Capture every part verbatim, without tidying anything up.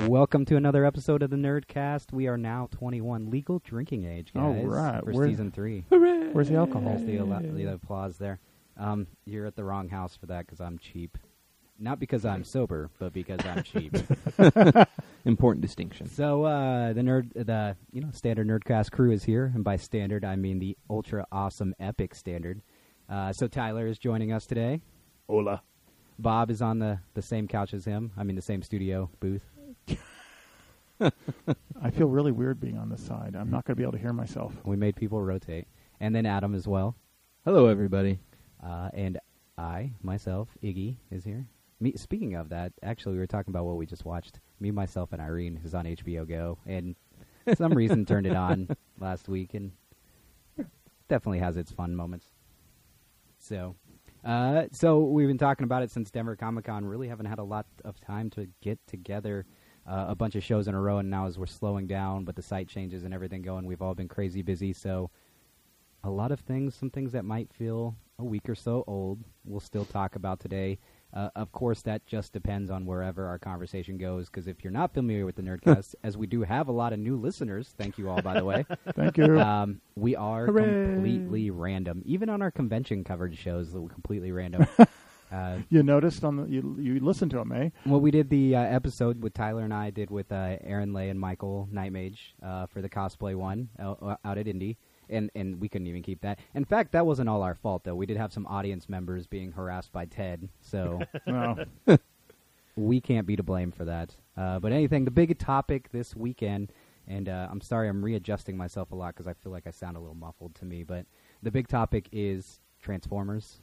Welcome to another episode of the Nerdcast. We are now twenty-one, legal drinking age, guys. All right. For Where, season three. Hooray! Where's the alcohol? There's the, al- the applause there. Um, you're at the wrong house for that because I'm cheap. Not because I'm sober, but because I'm cheap. Important distinction. So uh, the nerd, the you know standard Nerdcast crew is here, and by standard I mean the ultra awesome epic standard. Uh, so Tyler is joining us today. Hola. Bob is on the, the same couch as him. I mean the same studio booth. I feel really weird being on this side. I'm not going to be able to hear myself. We made people rotate, and then Adam as well. Hello, everybody. Uh, and I myself, Iggy, is here. Me, speaking of that, actually, we were talking about what we just watched. Me, myself, and Irene is on H B O Go, and for some reason turned it on last week, and definitely has its fun moments. So, uh, so we've been talking about it since Denver Comic Con. Really haven't had a lot of time to get together uh, a bunch of shows in a row, and now as we're slowing down, but the site changes and everything going, we've all been crazy busy. So, a lot of things, some things that might feel a week or so old, we'll still talk about today. Uh, of course, that just depends on wherever our conversation goes, because if you're not familiar with the Nerdcast, as we do have a lot of new listeners, thank you all, by the way. Thank you. Um, we are Hooray. completely random. Even on our convention coverage shows, we're completely random. uh, You noticed on the you you listened to him, eh? well, we did the uh, episode with Tyler and I did with uh, Aaron Lay and Michael Nightmage uh, for the cosplay one uh, out at Indy. And and we couldn't even keep that. In fact, that wasn't all our fault, though. We did have some audience members being harassed by Ted, so No. we can't be to blame for that. Uh, but anything, the big topic this weekend, and uh, I'm sorry I'm readjusting myself a lot because I feel like I sound a little muffled to me, but the big topic is Transformers.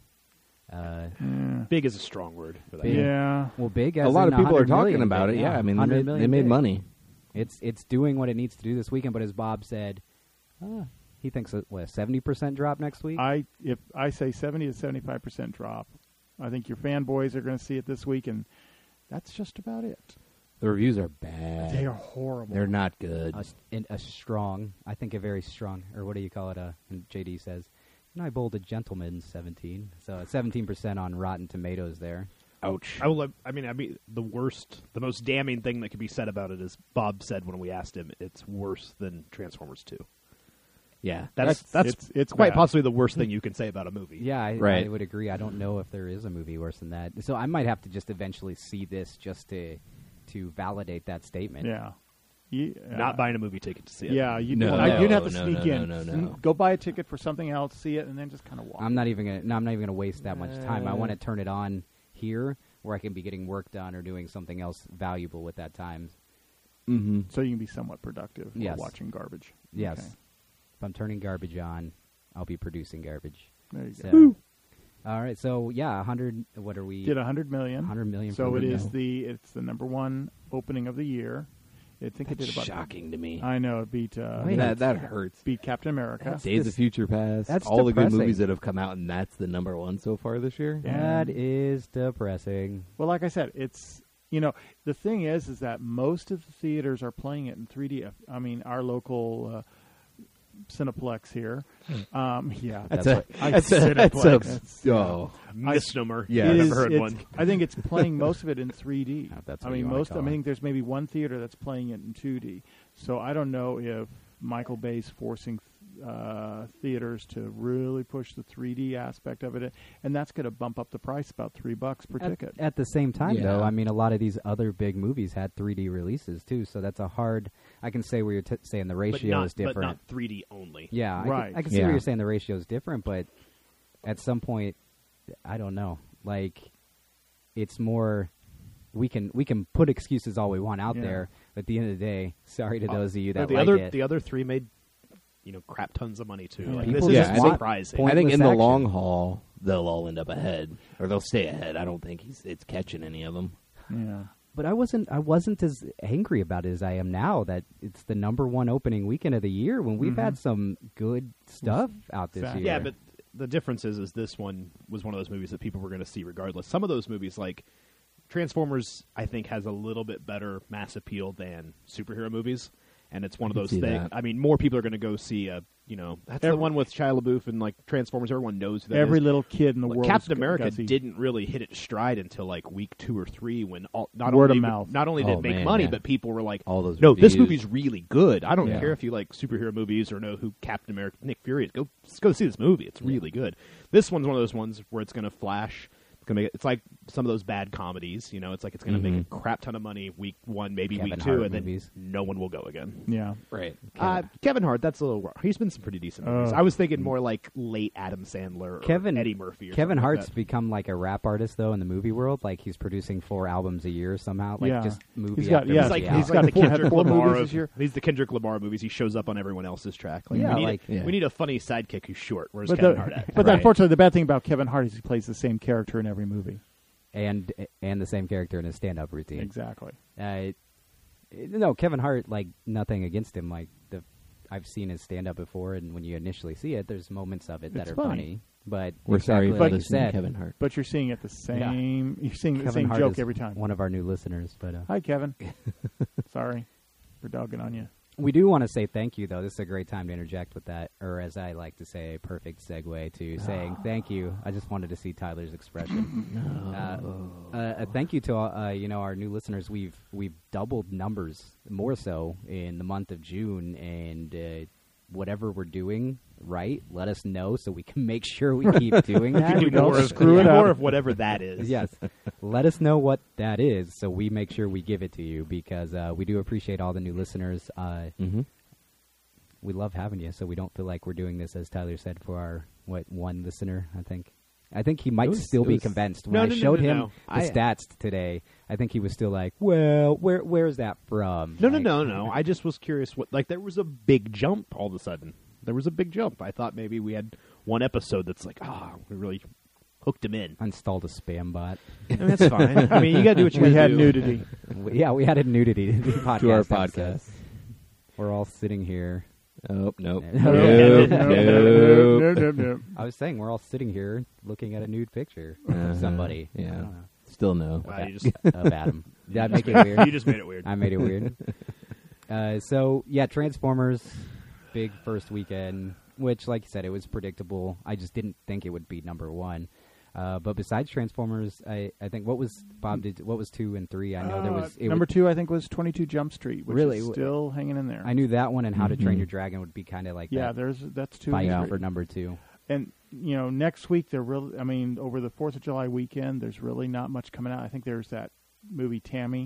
Uh, Yeah. Big is a strong word for that. Big. Yeah. well, big as A lot in of people are one hundred talking million about big, it. Yeah, I mean, they one hundred made, million they made big. money. It's it's doing what it needs to do this weekend, but as Bob said, uh, he thinks a, what, a seventy percent drop next week? I if I say seventy to seventy-five percent drop, I think your fanboys are going to see it this week, and that's just about it. The reviews are bad. They are horrible. They're not good. a, s- in a strong, I think a very strong, or what do you call it? Uh, and J D says, and I bowled a gentleman's seventeen, so seventeen percent on Rotten Tomatoes there. Ouch. I will. I mean, I mean, the worst, the most damning thing that could be said about it is Bob said when we asked him, it's worse than Transformers two. Yeah. That's It's- that's it's- it's quite bad. possibly the worst thing you can say about a movie. Yeah, I, Right. I would agree. I don't know if there is a movie worse than that, so I might have to just eventually see this just to to validate that statement. Yeah. You, uh, Not buying a movie ticket to see it. Yeah, you'd, No, I- you'd have to no, sneak no, in. no, no, N- no. Go buy a ticket for something else, see it, and then just kind of walk. I'm not even gonna. No, I'm not even gonna waste that much time. I Uh. want to turn it on here where I can be getting work done or doing something else valuable with that time. Mm-hmm. So you can be somewhat productive Yes. while watching garbage. Yes. Okay. If I'm turning garbage on, I'll be producing garbage. There you So, go. all right. So yeah, one hundred. What are we? Did one hundred million. one hundred million. So for it the is no. the it's the number one opening of the year. I think it That's did about. shocking to me. I know it beat uh, Wait. that that hurts. beat Captain America. That's Days dis- of Future Past. that's all the good depressing. movies that have come out, and that's the number one so far this year. That is depressing. Well, like I said, it's you know the thing is is that most of the theaters are playing it in three D. I mean, our local uh, Cineplex here. Um, yeah, That's, That's a, what- I- that's, a, that's a, That's- oh. Misnomer. Yeah. It I've is- never heard it's- one. I think it's playing most of it in three D. If that's I what you mean, wanna most. I call it. think there's maybe one theater that's playing it in two D. So I don't know if Michael Bay's forcing uh, theaters to really push the three D aspect of it, and that's going to bump up the price about three bucks per At, ticket. at the same time, Yeah. though, I mean, a lot of these other big movies had three D releases too, so that's a hard. I can say where you're t- saying the But ratio not, is different. but not three D only. Yeah, I Right. Can, I can see Yeah. where you're saying the ratio is different, but at some point, I don't know. Like, it's more. We can we can put excuses all we want out Yeah. there, but at the end of the day, sorry to Uh, those of you But that the like other it. the other three made, you know, crap tons of money too. Yeah. Like, People this just is want surprising. point- I think in the Pointless long action. haul, they'll all end up ahead, or they'll stay ahead. I don't think he's it's catching any of them. yeah. But I wasn't I wasn't as angry about it as I am now that it's the number one opening weekend of the year when we've Mhm. had some good stuff out this Exactly. year. Yeah, but the difference is, is this one was one of those movies that people were going to see regardless. Some of those movies, like Transformers, I think has a little bit better mass appeal than superhero movies, and it's one of can those see things. that. I mean, more people are going to go see. Uh, you know, that's Every- the one with Shia LaBeouf and like Transformers. Everyone knows who that Every is. little kid in the Like, world. Captain is go- America gotta see- didn't really hit its stride until like week two or three when all, not Word of only mouth. not only did Oh, it make man, money, yeah. but people were like, All those "No, this reviews. movie's really good." I don't Yeah. care if you like superhero movies or know who Captain America, Nick Fury is. Go, let's go see this movie. It's really good. This one's one of those ones where it's going to flash. It's gonna make it, it's like some of those bad comedies. You know, it's like it's going to Mhm. make a crap ton of money week one, maybe Kevin week two, Hart and then movies. no one will go again. Yeah. Right. Uh, Kevin Hart, that's a little. He's been some pretty decent movies. Oh. I was thinking more like late Adam Sandler, or Kevin- Eddie Murphy. Or Kevin something like Hart's that. become like a rap artist though in the movie world. Like he's producing four albums a year somehow. Like Yeah. just movie He's got- after yeah, He's movie like out. he's got like the four- had Kendrick four Lamar movies of, this year. he's the Kendrick Lamar movies. He shows up on everyone else's track. Like, Yeah, we need, like- a, Yeah. we need a funny sidekick who's short. Where's But, Kevin the, Hart at? but Right. unfortunately, the bad thing about Kevin Hart is he plays the same character in every movie. and and the same character in his stand-up routine. Exactly. Uh, it- no, Kevin Hart. Like nothing against him. Like the I've seen his stand-up before, and when you initially see it, there's moments of it that It's are funny. funny. But We're sorry exactly for like you listening, said, Kevin Hart. But you're seeing it the same. You're seeing the Kevin same Hart joke is every time. one of our new listeners, but uh, Hi, Kevin. Sorry for dogging on you. we do want to say thank you, though. This is a great time to interject with that, or as I like to say, a perfect segue to saying thank you. I just wanted to see Tyler's expression. Uh, uh, a thank you to uh, you know our new listeners. We've we've doubled numbers, more so in the month of June, and uh, whatever we're doing right, let us know so we can make sure we keep doing that. We Do don't more of, screw it more up. of whatever that is. Yes. Let us know what that is so we make sure we give it to you because uh, we do appreciate all the new listeners. Uh, Mm-hmm. we love having you, so we don't feel like we're doing this, as Tyler said, for our, what, one listener, I think. I think he might was- still it be was- convinced. When No, I no, no, showed no, him no. the I- stats today, I think he was still like, well, where where's that from? No, no, Like, no, no. I just was curious. What like there was a big jump all of a sudden. There was a big jump. I thought maybe we had one episode that's like, ah, we really hooked him in. I installed a spam bot. I mean, that's fine. I mean, you got to do what you We got had to do. nudity. We- yeah, we added nudity to the podcast. To our episode. podcast. We're all sitting here. Oh, nope. No, Nope. no, Nope. no, no, no. I was saying we're all sitting here looking at a nude picture Uh-huh. of somebody. I Yeah. don't know. Still no. Wow, you just, Of Adam. Did I you make just it made- weird? You just made it weird. I made it weird. Uh, so yeah, Transformers, big first weekend, which, like you said, it was predictable. I just didn't think it would be number one. Uh, but besides Transformers, I, I think what was Bob did what was two and three? I know there Uh, was it number would- two. I think was twenty-two Jump Street, which Really? is still hanging in there. I knew that one and How to Train Mhm. Your Dragon would be kind of like yeah, that there's that's two. fight and for three. number two. And you know, next week they're really. I mean, over the Fourth of July weekend, there's really not much coming out. I think there's that movie Tammy,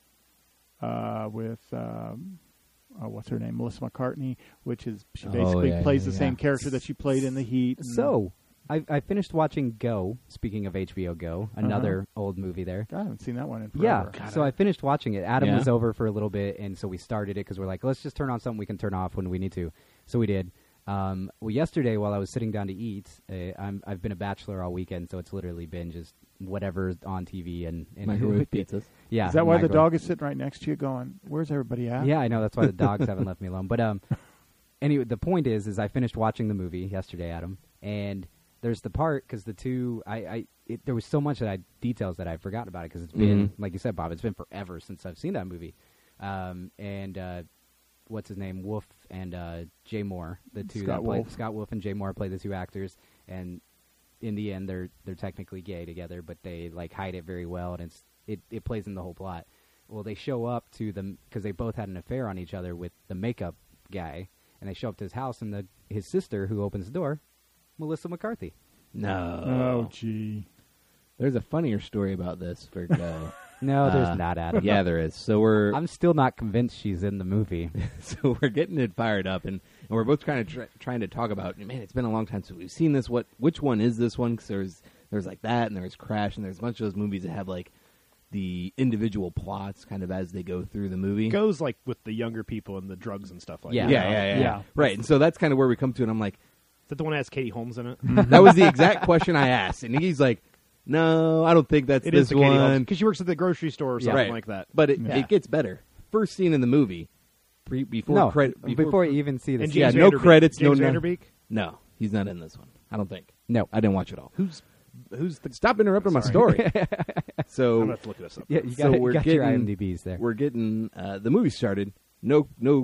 uh, with um, uh, what's her name, Melissa McCartney, which is she Oh, basically yeah, plays yeah, the same yeah. character that she played in The Heat. and- So I, I finished watching Go. Speaking of H B O Go, another old movie there. God, I haven't seen that one in Yeah, forever. so I finished watching it. Adam Yeah. was over for a little bit, and so we started it because we're like, let's just turn on something we can turn off when we need to. So we did. Um, well, yesterday while I was sitting down to eat, uh, I'm, I've been a bachelor all weekend, so it's literally been just whatever's on T V and, and Microwave pizzas. Yeah, Is that why the microwave. dog is sitting right next to you, going, "Where's everybody at?" Yeah, I know that's why the dogs haven't left me alone. But um, anyway, the point is, is I finished watching the movie yesterday, Adam, and there's the part because the two, I, I it, there was so much that I details that I forgot about it because it's been, Mhm. like you said, Bob, it's been forever since I've seen that movie. Um, and uh, what's his name, Wolf and uh, Jay Moore, the two Scott that play, Wolf. Scott Wolf and Jay Moore play the two actors, and in the end, they're they're technically gay together, but they like hide it very well, and it's it, it plays in the whole plot. Well, they show up to them because they both had an affair on each other with the makeup guy, and they show up to his house, and the his sister who opens the door, Melissa McCarthy. No. Oh, gee. There's a funnier story about this for Go. No, Uh, there's not, Adam. yeah, there is. So we're I'm still not convinced she's in the movie. so we're getting it fired up, and, and we're both kind of try, trying to talk about. Man, it's been a long time since we've seen this. What? Which one is this one? Because there's there's like that, and there's Crash, and there's a bunch of those movies that have like the individual plots kind of as they go through the movie. It goes like with the younger people and the drugs and stuff like Yeah. that. yeah, yeah, yeah, yeah, Yeah. Right, and so that's kind of where we come to, and I'm like, Is that the one that has Katie Holmes in it? that was the exact question I asked, and he's like, no, I don't think that's It this is the Katie Holmes one. because she works at the grocery store or Yeah. something Right. like that. But it, Yeah. it gets better. First scene in the movie, pre, before no, credit, before, you even see the And scene. Yeah, James no Vanderbeek. credits, James no- Vanderbeek. no, he's not in this one. I don't think. No. I didn't watch it all. Who's who's the? Stop interrupting my Sorry. story. I'm so gonna have to look this up. Yeah, you So got, we're you got your getting- IMDb's there. we're getting uh, the movie started. No, no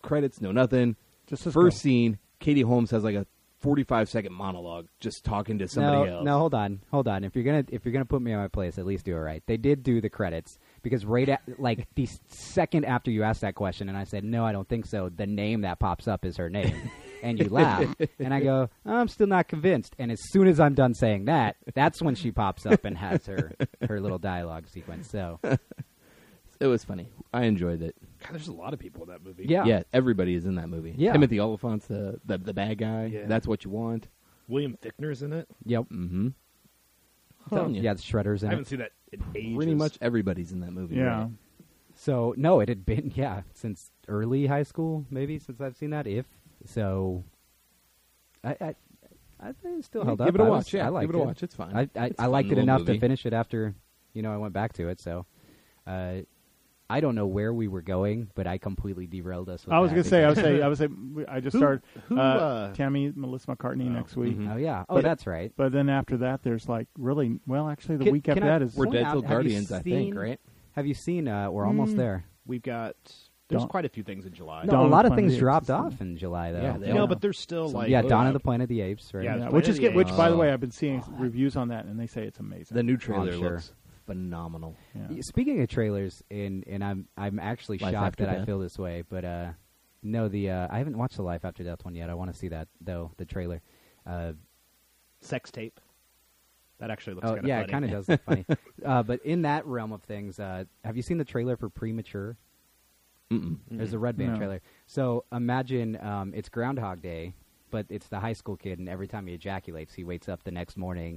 credits, no nothing. Just as First go. scene, Katie Holmes has like a forty-five second monologue just talking to somebody no, else. no, hold on, hold on. If you're gonna if you're gonna put me on my place, at least do it right. They did do the credits because right at like the second after you asked that question, and I said no, I don't think so. The name that pops up is her name, and you laugh, and I go, oh, I'm still not convinced. And as soon as I'm done saying that, that's when she pops up and has her her little dialogue sequence. So It was funny. I enjoyed it. God, there's a lot of people in that movie. yeah, Yeah, everybody is in that movie. Yeah. Timothy Olyphant's the, the the bad guy. Yeah. That's what you want. William Fichtner's in it. yep, Mm-hmm. Telling you. yeah. The Shredder's in I it. haven't seen that in ages. Pretty much everybody's in that movie. Yeah. right? So no, it had been yeah since early high school, maybe since I've seen that. If so, I I, I think it still held Give up. it a I watch. was- yeah, I liked give it a it. watch. It's fine. I I, It's a I fun liked it little enough movie. to finish it after you know I went back to it. So, uh, I don't know where we were going, but I completely derailed us. With I was that gonna say, I was because- say, I was say, I just Who- started who, uh, uh, Tammy Melissa McCartney oh, next week. mhm. Oh yeah. Oh, But- that's right. But then after that, there's like really well, actually, the Can- week can after I- that is We're Point Dead out, Till have you Guardians, I think, seen- right? Have you seen? Uh, we're almost Mm. there. We've got. There's Dawn- quite a few things in July. No, Dawn a of lot the of Planet things of the dropped Apes. off in July though. Yeah, they no, all- but there's still Some- like yeah, Oh, Dawn yeah. of the Planet of the Apes, right? Yeah, Yeah, Planet which of is the get, which Apes. by the Oh. way, I've been seeing reviews on that, and they say it's amazing. The new trailer sure. looks phenomenal. Yeah. Speaking of trailers, and and I'm I'm actually Life shocked After that I Death? feel this way, but uh, no, the uh, I haven't watched the Life After Death one yet. I want to see that though. The trailer. Uh, sex tape. That actually looks oh kind of yeah, funny. it kind of does look funny. Uh, but in that realm of things, uh, have you seen the trailer for Premature? Mm-mm. There's a Red Band No. trailer. So imagine um, it's Groundhog Day, but it's the high school kid, and every time he ejaculates, he wakes up the next morning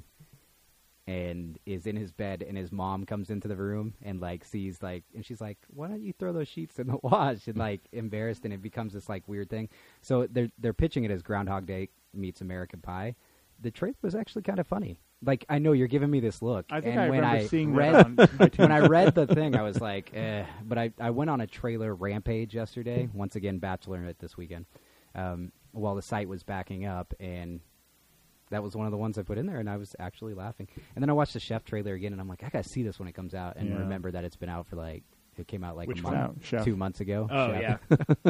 and is in his bed, and his mom comes into the room and like sees like, and she's like, "Why don't you throw those sheets in the wash?" And like embarrassed, and it becomes this like weird thing. So they're they're pitching it as Groundhog Day meets American Pie. The trailer was actually kind of funny. Like I know you're giving me this look, I think and I when remember I seeing read that on iTunes. when I read the thing, I was like, eh. But I, I went on a trailer rampage yesterday. Once again, Bachelorette this weekend. Um, while the site was backing up, and that was one of the ones I put in there, and I was actually laughing. And then I watched the Chef trailer again, and I'm like, I gotta see this when it comes out, and Yeah. remember that it's been out for like it came out like Which a one? month, Chef. two months ago. Oh Chef. yeah.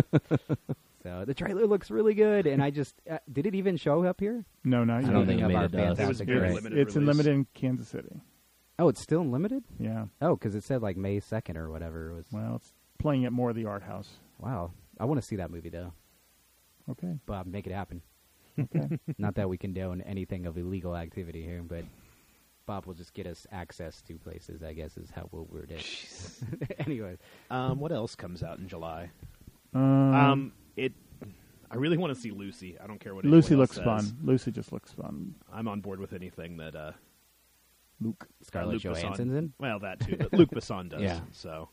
So the trailer looks really good, and I just uh, did it even show up here? No, not I yet. don't think Speaking it of made our it does. It was fantastic very race. limited. It's in release. limited in Kansas City. Oh, it's still in limited. Yeah. Oh, because it said like May second or whatever it was. Well, it's playing at more of the art house. Wow, I want to see that movie though. Okay. Bob, make it happen. Okay. Not that we condone anything of illegal activity here, but Bob will just get us access to places, I guess, is how we'll word it. Anyway. Um, what else comes out in July? Um, Um, it. I really want to see Lucy. I don't care what. Lucy anyone looks else says. fun. Lucy just looks fun. I'm on board with anything that uh, Luke. Scarlett uh, Luc Besson- Johansson's in? Well, that too. But Luc Besson does. Yeah. So,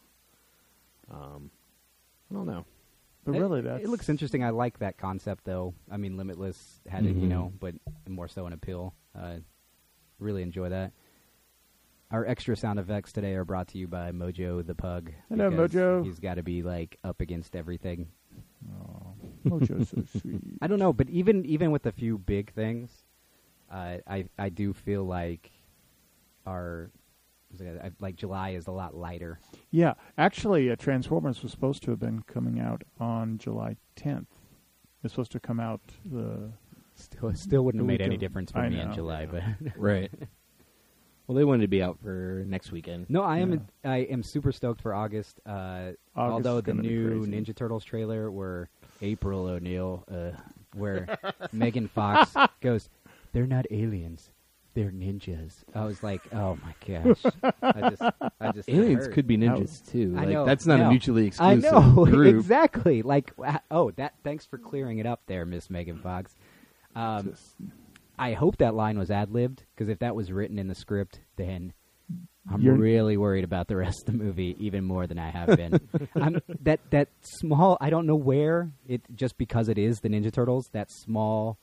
um, I don't know. But It- really, that's It looks interesting. I like that concept, though. I mean, Limitless had it, you Mhm. know, but more so an appeal. Uh, really enjoy that. Our extra sound effects today are brought to you by Mojo the Pug. Hello, because Mojo. He's got to be, like, up against everything. Oh, Mojo's so sweet. I don't know, but even even with a few big things, uh, I I do feel like our like July is a lot lighter. Yeah, actually, uh, Transformers was supposed to have been coming out on July tenth. It's supposed to come out the. Still, still wouldn't have The made any weekend. difference for I me in know. July, but Right. Well, they wanted to be out for next weekend. no, I am Yeah. I am super stoked for August. Uh, August although is the gonna be new crazy. Ninja Turtles trailer, where April O'Neil, uh, where Megan Fox goes, "They're not aliens, they're ninjas." I was like, "Oh my gosh!" I just, I just Aliens hurt. could be That ninjas too. I Like know, that's not no. a mutually I exclusive know group. exactly. Like, wha- oh, that. Thanks for clearing it up there, Miss Megan Fox. Um, Just- I hope that line was ad libbed, because if that was written in the script, then I'm You're- really worried about the rest of the movie even more than I have been. I'm, that that small, I don't know where it just because it is the Ninja Turtles. That small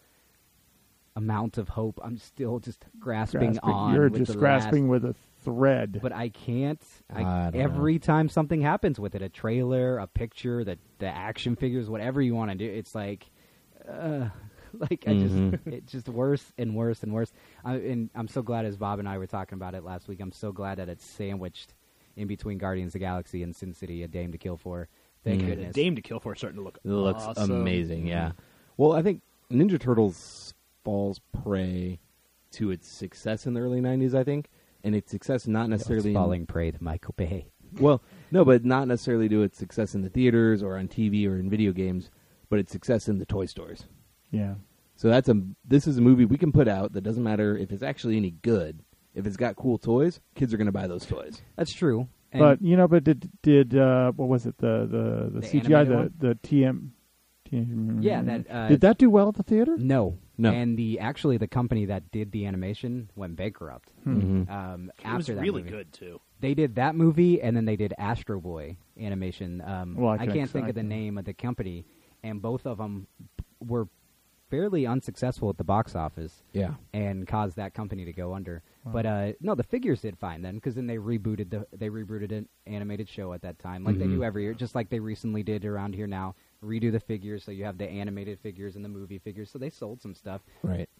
amount of hope, I'm still just grasping, grasping. on. You're with just the grasping last, with a thread. but I can't. I, I don't every time something happens with it, a trailer, a picture, the the action figures, whatever you want to do, it's like, uh, like I just, Mhm. it's just worse and worse and worse. I, and I'm so glad, as Bob and I were talking about it last week, I'm so glad that it's sandwiched in between Guardians of the Galaxy and Sin City: A Dame to Kill For, Thank Mm. goodness. Dame to Kill for is starting to look It looks awesome. amazing, yeah. Well, I think Ninja Turtles falls prey to its success in the early nineties, I think, and its success not necessarily It's in- falling prey to Michael Bay. well, no, but not necessarily to its success in the theaters or on T V or in video games, but its success in the toy stores. Yeah. So that's a this is a movie we can put out that doesn't matter if it's actually any good. If it's got cool toys, kids are going to buy those toys. That's true. And But you know, but did did uh, what was it the the, the, The C G I animated the one? the T M? T M Yeah, that, uh, did that do well at the theater? no, No. And the actually the company that did the animation went bankrupt. Hmm. Mhm. Um, It was after that really movie. good too. They did that movie, and then they did Astro Boy animation. Um, Well, I I, can can't ex- think I of the can- name of the company, and both of them were fairly unsuccessful at the box office Yeah. and caused that company to go under. Wow. But uh, no, the figures did fine then, because then they rebooted the they rebooted an animated show at that time, like they Mhm. do every year, just like they recently did around here now. Redo the figures, so you have the animated figures and the movie figures. So they sold some stuff. Right.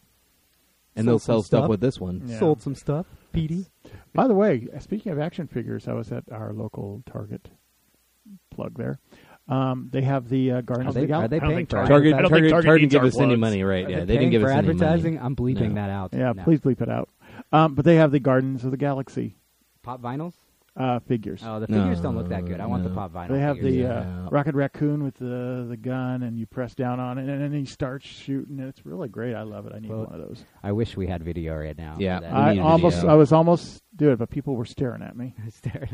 And Sold they'll some sell stuff stuff. with this one. Yeah. Sold some stuff, Petey. By the way, speaking of action figures, I was at our local Target. Plug there. Um, they have the uh, Guardians Are of the they, Galaxy. are they I don't paying think for Target- Target, I don't Target, think Target, Target needs give our us any plugs. money, right? Are Yeah, they they didn't paying give for us any advertising? money. I'm bleeping No. that out. Yeah, No. please bleep it out. Um, but they have the Guardians of the Galaxy Pop vinyls? uh, figures. Oh, the No, figures don't look that good. I want the no. pop vinyl. They have figures. the yeah. uh, Rocket Raccoon with the the gun, and you press down on it, and then he starts shooting. It's really great. I love it. I need Well, one of those. I wish we had video right now. for Yeah. that. We I need a almost, video. I was almost do it, but people were staring at me. Stare.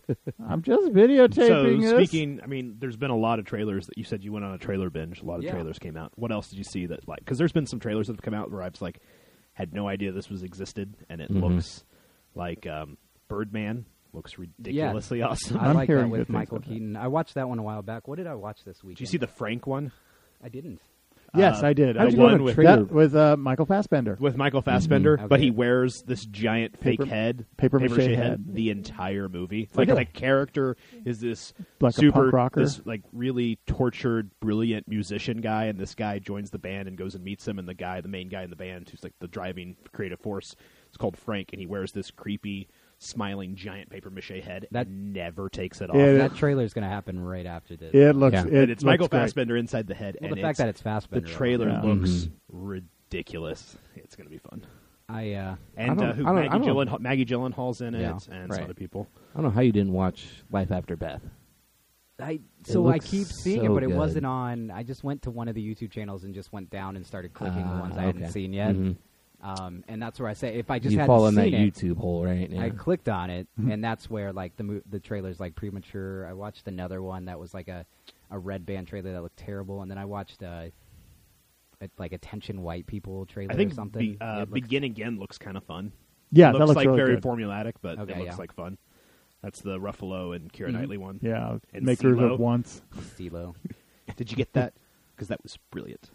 I'm just videotaping So this. speaking, I mean, there's been a lot of trailers that you said you went on a trailer binge. A lot of Yeah. trailers came out. What else did you see that like? Because there's been some trailers that have come out where I was like, had no idea this was existed, and it Mhm. looks like um, Birdman looks ridiculously awesome. I I'm like that hearing good with things Michael about that. Keaton. I watched that one a while back. What did I watch this weekend? Did you see the Frank one? I didn't. Yes, Uh, I did. the I you did go on one a with trailer? that with uh, Michael Fassbender. with Michael Fassbender, Mhm. but Okay. he wears this giant Paper- fake head, paper paper mache mache head. the entire movie. Like Really? the character is this Like a super, punk rocker? this like really tortured, brilliant musician guy, and this guy joins the band and goes and meets him, and the guy, the main guy in the band, who's like the driving creative force, is called Frank, and he wears this creepy, smiling giant paper mache head That- and never takes it off. It- That trailer is going to happen right after this. It looks. Yeah. It and it's looks Michael great. Fassbender inside the head, well, and the fact it's, that it's the Fassbender. trailer Yeah. looks Mhm. ridiculous. It's going to be fun. I uh, And I uh, don't- who I don't- I Maggie, don't- Gyllenhaal, Maggie Gyllenhaal's in it, Yeah, and some right. other people. I don't know how you didn't watch Life After Beth. I so I looks keep seeing it, so but it good. wasn't on. I just went to one of the YouTube channels and just went down and started clicking the Ah, ones I hadn't okay. seen yet. Mhm. Um, and that's where I say if I just You hadn't fall in that seen it, YouTube hole, right? Yeah. I clicked on it, Mhm. and that's where like the mo- the trailer's like premature. I watched another one that was like a a red band trailer that looked terrible, and then I watched uh, a, like Attention White People trailer I think or something. be, uh, It looks- Begin Again looks kind of fun. Yeah, it that looks looks like really very good. formulaic, but Okay, it looks yeah. like fun. That's the Ruffalo and Keira Mhm. Knightley one. Yeah, And makers CeeLo. of once. CeeLo. Did you get that? Because that was brilliant.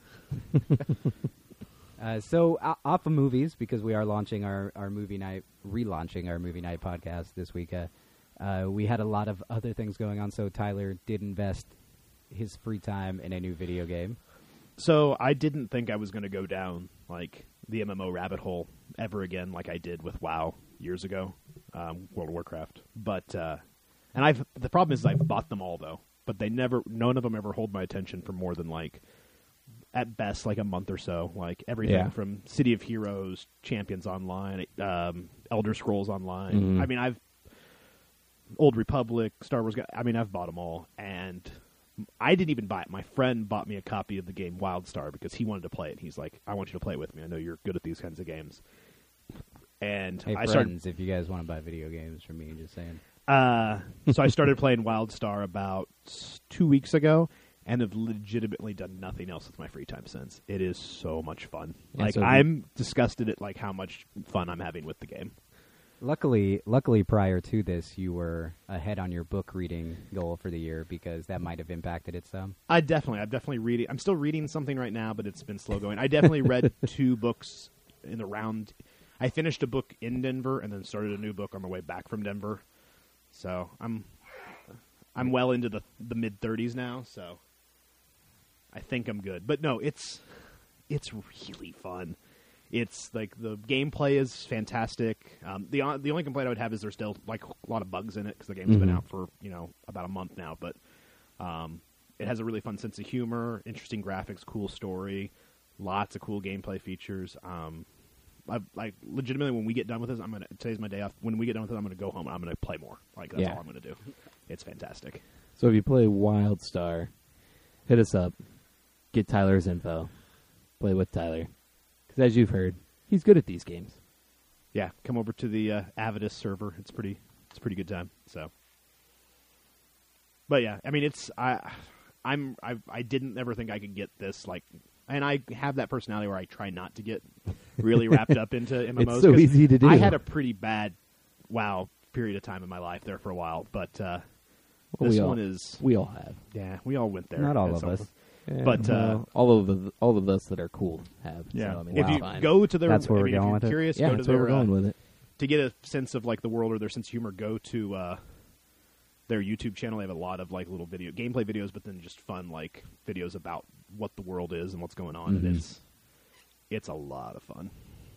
Uh, so o- off of movies, because we are launching our, our movie night, relaunching our movie night podcast this week. Uh, uh, we had a lot of other things going on, so Tyler did invest his free time in a new video game. So I didn't think I was going to go down like the M M O rabbit hole ever again, like I did with WoW years ago, um, World of Warcraft. But uh, and I've the problem is I've bought them all though, but they never, none of them ever hold my attention for more than like at best like a month or so. Like everything Yeah. from City of Heroes, Champions Online, um, Elder Scrolls Online. Mhm. I mean, I've Old Republic, Star Wars. I mean, I've bought them all, and I didn't even buy it. My friend bought me a copy of the game WildStar because he wanted to play it. He's like, "I want you to play it with me. I know you're good at these kinds of games." And Hey, I friends, started. if you guys want to buy video games from me, just saying. Uh, so I started playing WildStar about two weeks ago, and have legitimately done nothing else with my free time since. It is so much fun. Yeah, like so the- I'm disgusted at like how much fun I'm having with the game. Luckily, luckily, prior to this, you were ahead on your book reading goal for the year because that might have impacted it some. I definitely, I'm definitely reading. I'm still reading something right now, but it's been slow going. I definitely read two books in the round. I finished a book in Denver and then started a new book on the way back from Denver. So I'm, I'm well into the the mid thirties now. So I think I'm good. But no, it's it's really fun. It's like the gameplay is fantastic. Um, the on- the only complaint I would have is there's still like a lot of bugs in it because the game's been Mhm. out for you know about a month now. But Um, it has a really fun sense of humor, interesting graphics, cool story, lots of cool gameplay features. Um, I like legitimately when we get done with this, I'm gonna today's my day off. When we get done with it, I'm gonna go home and I'm gonna play more. Like that's Yeah. all I'm gonna do. It's fantastic. So if you play WildStar, hit us up. Get Tyler's info. Play with Tyler. Because as you've heard, he's good at these games. Yeah, come over to the uh, Avidus server. It's pretty. It's a pretty good time. So, but yeah, I mean, it's I, I'm I I didn't ever think I could get this like, and I have that personality where I try not to get really wrapped up into M M Os. It's so 'cause easy to do. I had a pretty bad WoW period of time in my life there for a while, but uh, Well, this we all- one is We all have. yeah, we all went there. Not all at of some us. point. Yeah, But, uh, well, all of the, all of us that are cool have. Yeah. So, I mean, If that's you fine. go to their, That's where I we're mean, if going you're with it? curious, yeah, go to that's where their we're going uh, with it. to get a sense of like the world or their sense of humor. Go to uh, their YouTube channel. They have a lot of like little video gameplay videos, but then just fun like videos about what the world is and what's going on. Mhm. And it's it's a lot of fun.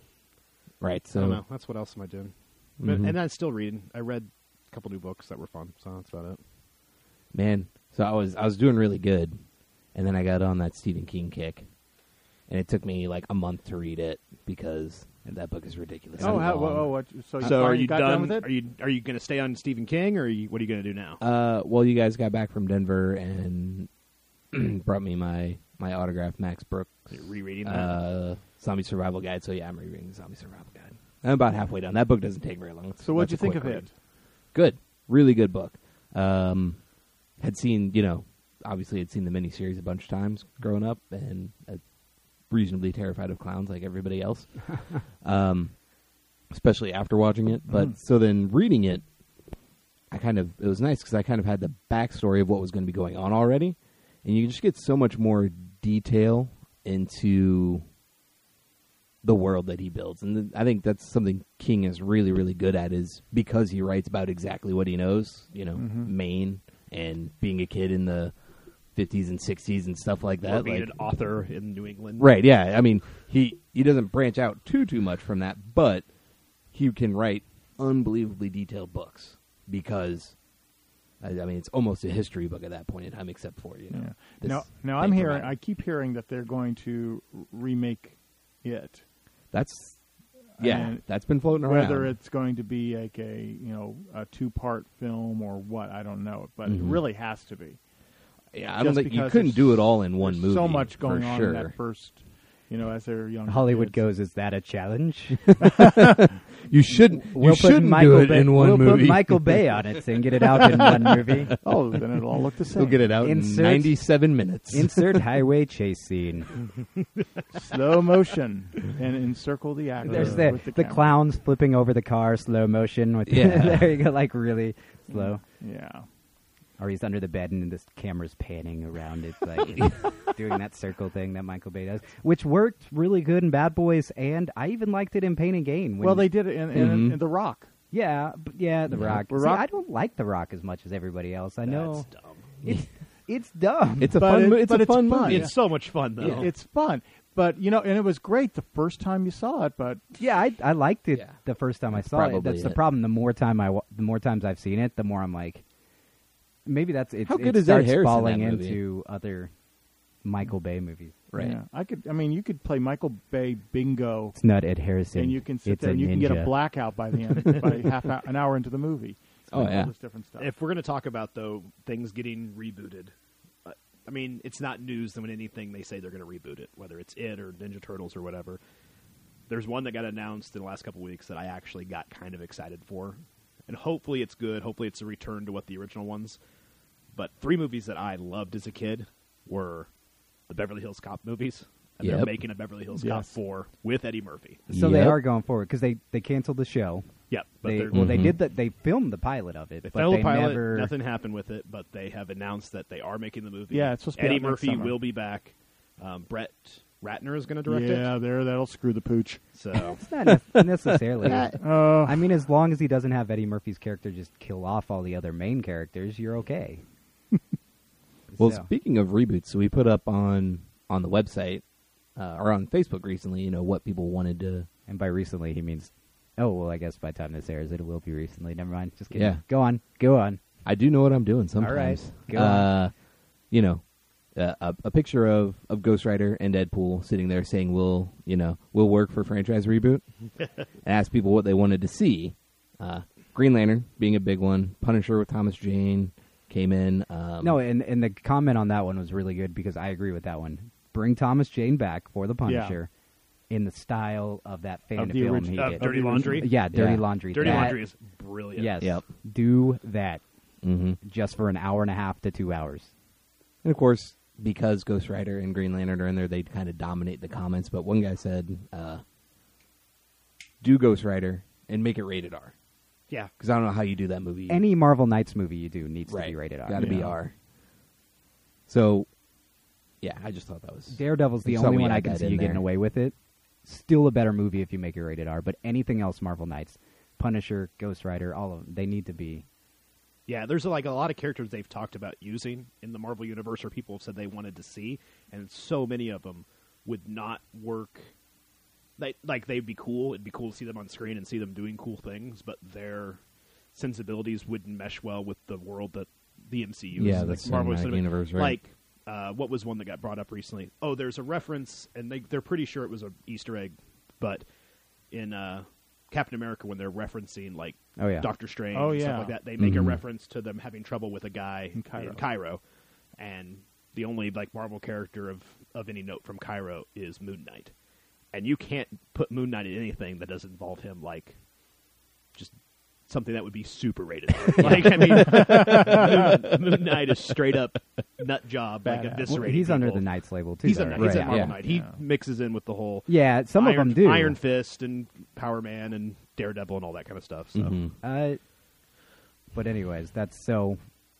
Right. So I don't So know. That's what else am I doing? Mhm. And I'm still reading. I read a couple new books that were fun. So that's about it. man, so I was I was doing really good, and then I got on that Stephen King kick, and it took me like a month to read it because that book is ridiculous. Oh, how, long. oh, what? So, you So are finally you got done? with it? Are you are you going to stay on Stephen King, or are you, what are you going to do now? Uh, well, you guys got back from Denver and brought me my my autographed Max Brooks You're rereading that. uh, Zombie Survival Guide. So yeah, I'm rereading the Zombie Survival Guide. I'm about halfway done. That book doesn't take very long. It's- So what'd that's you a think quick of read. it? Good, really good book. Um, had seen, you know, obviously had seen the miniseries a bunch of times growing up, and uh, reasonably terrified of clowns like everybody else. um, especially after watching it. But Mm. so then reading it, I kind of it was nice because I kind of had the backstory of what was going to be going on already, and you just get so much more detail into the world that he builds. And th- I think that's something King is really, really good at, is because he writes about exactly what he knows, you know, Mhm. Maine and being a kid in the fifties and sixties and stuff like Or that. being like- an author in New England. Right, yeah. I mean, he, he doesn't branch out too, too much from that, but he can write unbelievably detailed books because, I, I mean, it's almost a history book at that point in time, except for, you know. Yeah. this Now, now thing I'm from hearing. Adam. I keep hearing that they're going to r- remake it. That's, yeah, And that's been floating around. Whether it's going to be like a you know a two part film or what, I don't know. But it Mhm. really has to be. Yeah, I don't Just think you because couldn't there's- do it all in one There's movie. so much going for on sure. in that first. You know, as they're young. Hollywood kids. goes, is that a challenge? You shouldn't. We'll you put shouldn't Michael do it Bay, in one we'll movie. put Michael Bay on it and get it out in one movie. Oh, then it'll all look the same. He'll get it out Insert- in ninety-seven minutes. Insert highway chase scene. slow motion and encircle the actor. There's the with the, the camera. clowns flipping over the car, slow motion. With Yeah. there you go, like really slow. Yeah. Or he's under the bed and this camera's panning around it, like doing that circle thing that Michael Bay does, which worked really good in Bad Boys, and I even liked it in Pain and Gain. When Well, they did it in, in, Mhm. in The Rock. yeah, but yeah, The Rock. The See, Rock- I don't like The Rock as much as everybody else. I know That's dumb. it's it's dumb. It's a But fun. it- mo- it's but a it's fun fun. movie. It's so much fun though. It- It's fun, but you know, and it was great the first time you saw it. But yeah, I I liked it Yeah. the first time I That's saw it. probably That's the it. problem. The more time I wa- the more times I've seen it, the more I'm like, maybe that's it. How it good is Ed starts Harris in falling that movie? into other Michael Bay movies. Right. yeah, I could. I mean, you could play Michael Bay bingo, It's not Ed Harrison. and you can sit it's there a and you can get a ninja. blackout by the end, by half hour, an hour into the movie. It's Oh, like yeah. all this different stuff. If we're going to talk about though things getting rebooted, uh, I mean, it's not news that when anything they say they're going to reboot it, whether it's it or Ninja Turtles or whatever. There's one that got announced in the last couple weeks that I actually got kind of excited for, and hopefully it's good. Hopefully it's a return to what the original ones. But three movies that I loved as a kid were the Beverly Hills Cop movies, and they're Yep. making a Beverly Hills Cop Yes. four with Eddie Murphy. So they Yep. are going forward because they, they canceled the show. Yep, but They, they're, well, they Mhm. did that. They filmed the pilot of it, they but filmed they the pilot. never. Nothing happened with it, but they have announced that they are making the movie. Yeah, it's supposed to be Eddie out next Murphy summer. will be back. Um, Brett Ratner is going to direct yeah, it. there, that'll screw the pooch. So It's not ne- necessarily. Uh, I mean, as long as he doesn't have Eddie Murphy's character just kill off all the other main characters, you're okay. Well, So, speaking of reboots, so we put up on on the website uh, or on Facebook recently, you know, what people wanted to. and by recently he means, oh well, I guess by the time this airs, it will be recently. Never mind. Just kidding. Yeah. Go on. Go on. I do know what I'm doing sometimes. All right, go uh, you know, uh, a, a picture of, of Ghost Rider and Deadpool sitting there saying, "Will you know, will work for franchise reboot?" and ask people what they wanted to see. Uh, Green Lantern being a big one. Punisher with Thomas Jane came in. Um, No, and, and the comment on that one was really good because I agree with that one. Bring Thomas Jane back for the Punisher in the style of that fan Of the film origi- he of did. Dirty Laundry? Yeah, Dirty Yeah. Laundry. Dirty That- Laundry is brilliant. Yes. Yep. Do that hmm just for an hour and a half to two hours. And of course, because Ghost Rider and Green Lantern are in there, they kind of dominate the comments. But one guy said, uh, "Do Ghost Rider and make it rated R." Yeah. Because I don't know how you do that movie. Any Marvel Knights movie you do needs right. to be rated R. Got to be Yeah. R. So, yeah, I just thought that was Daredevil's the It's only something one we I had can that see in you getting there. away with it. Still a better movie if you make it rated R, but anything else Marvel Knights, Punisher, Ghost Rider, all of them, they need to be. Yeah, there's like a lot of characters they've talked about using in the Marvel Universe or people have said they wanted to see, and so many of them would not work. They, like, they'd be cool. It'd be cool to see them on screen and see them doing cool things, but their sensibilities wouldn't mesh well with the world that the M C U Yeah, is. the like cinematic Cinema- universe, right. Like, uh, what was one that got brought up recently? Oh, there's a reference, and they, they're pretty sure it was an Easter egg, but in uh, Captain America, when they're referencing, like, Oh, yeah. Doctor Strange Oh, and yeah. stuff like that, they make a Mhm. reference to them having trouble with a guy In Cairo. in Cairo, and the only like Marvel character of, of any note from Cairo is Moon Knight, and you can't put Moon Knight in anything that doesn't involve him like just something that would be super rated. Like, I mean, Moon, Moon Knight is straight up nut job, like Badass. eviscerating. Well, he's under people. the Knights label too. He's, though, a, right? he's Right, a Marvel yeah. Knight. He Yeah. mixes in with the whole Yeah, some Iron, of them do. Iron Fist and Power Man and Daredevil and all that kind of stuff. So. Mhm. Uh, but anyways, that's so.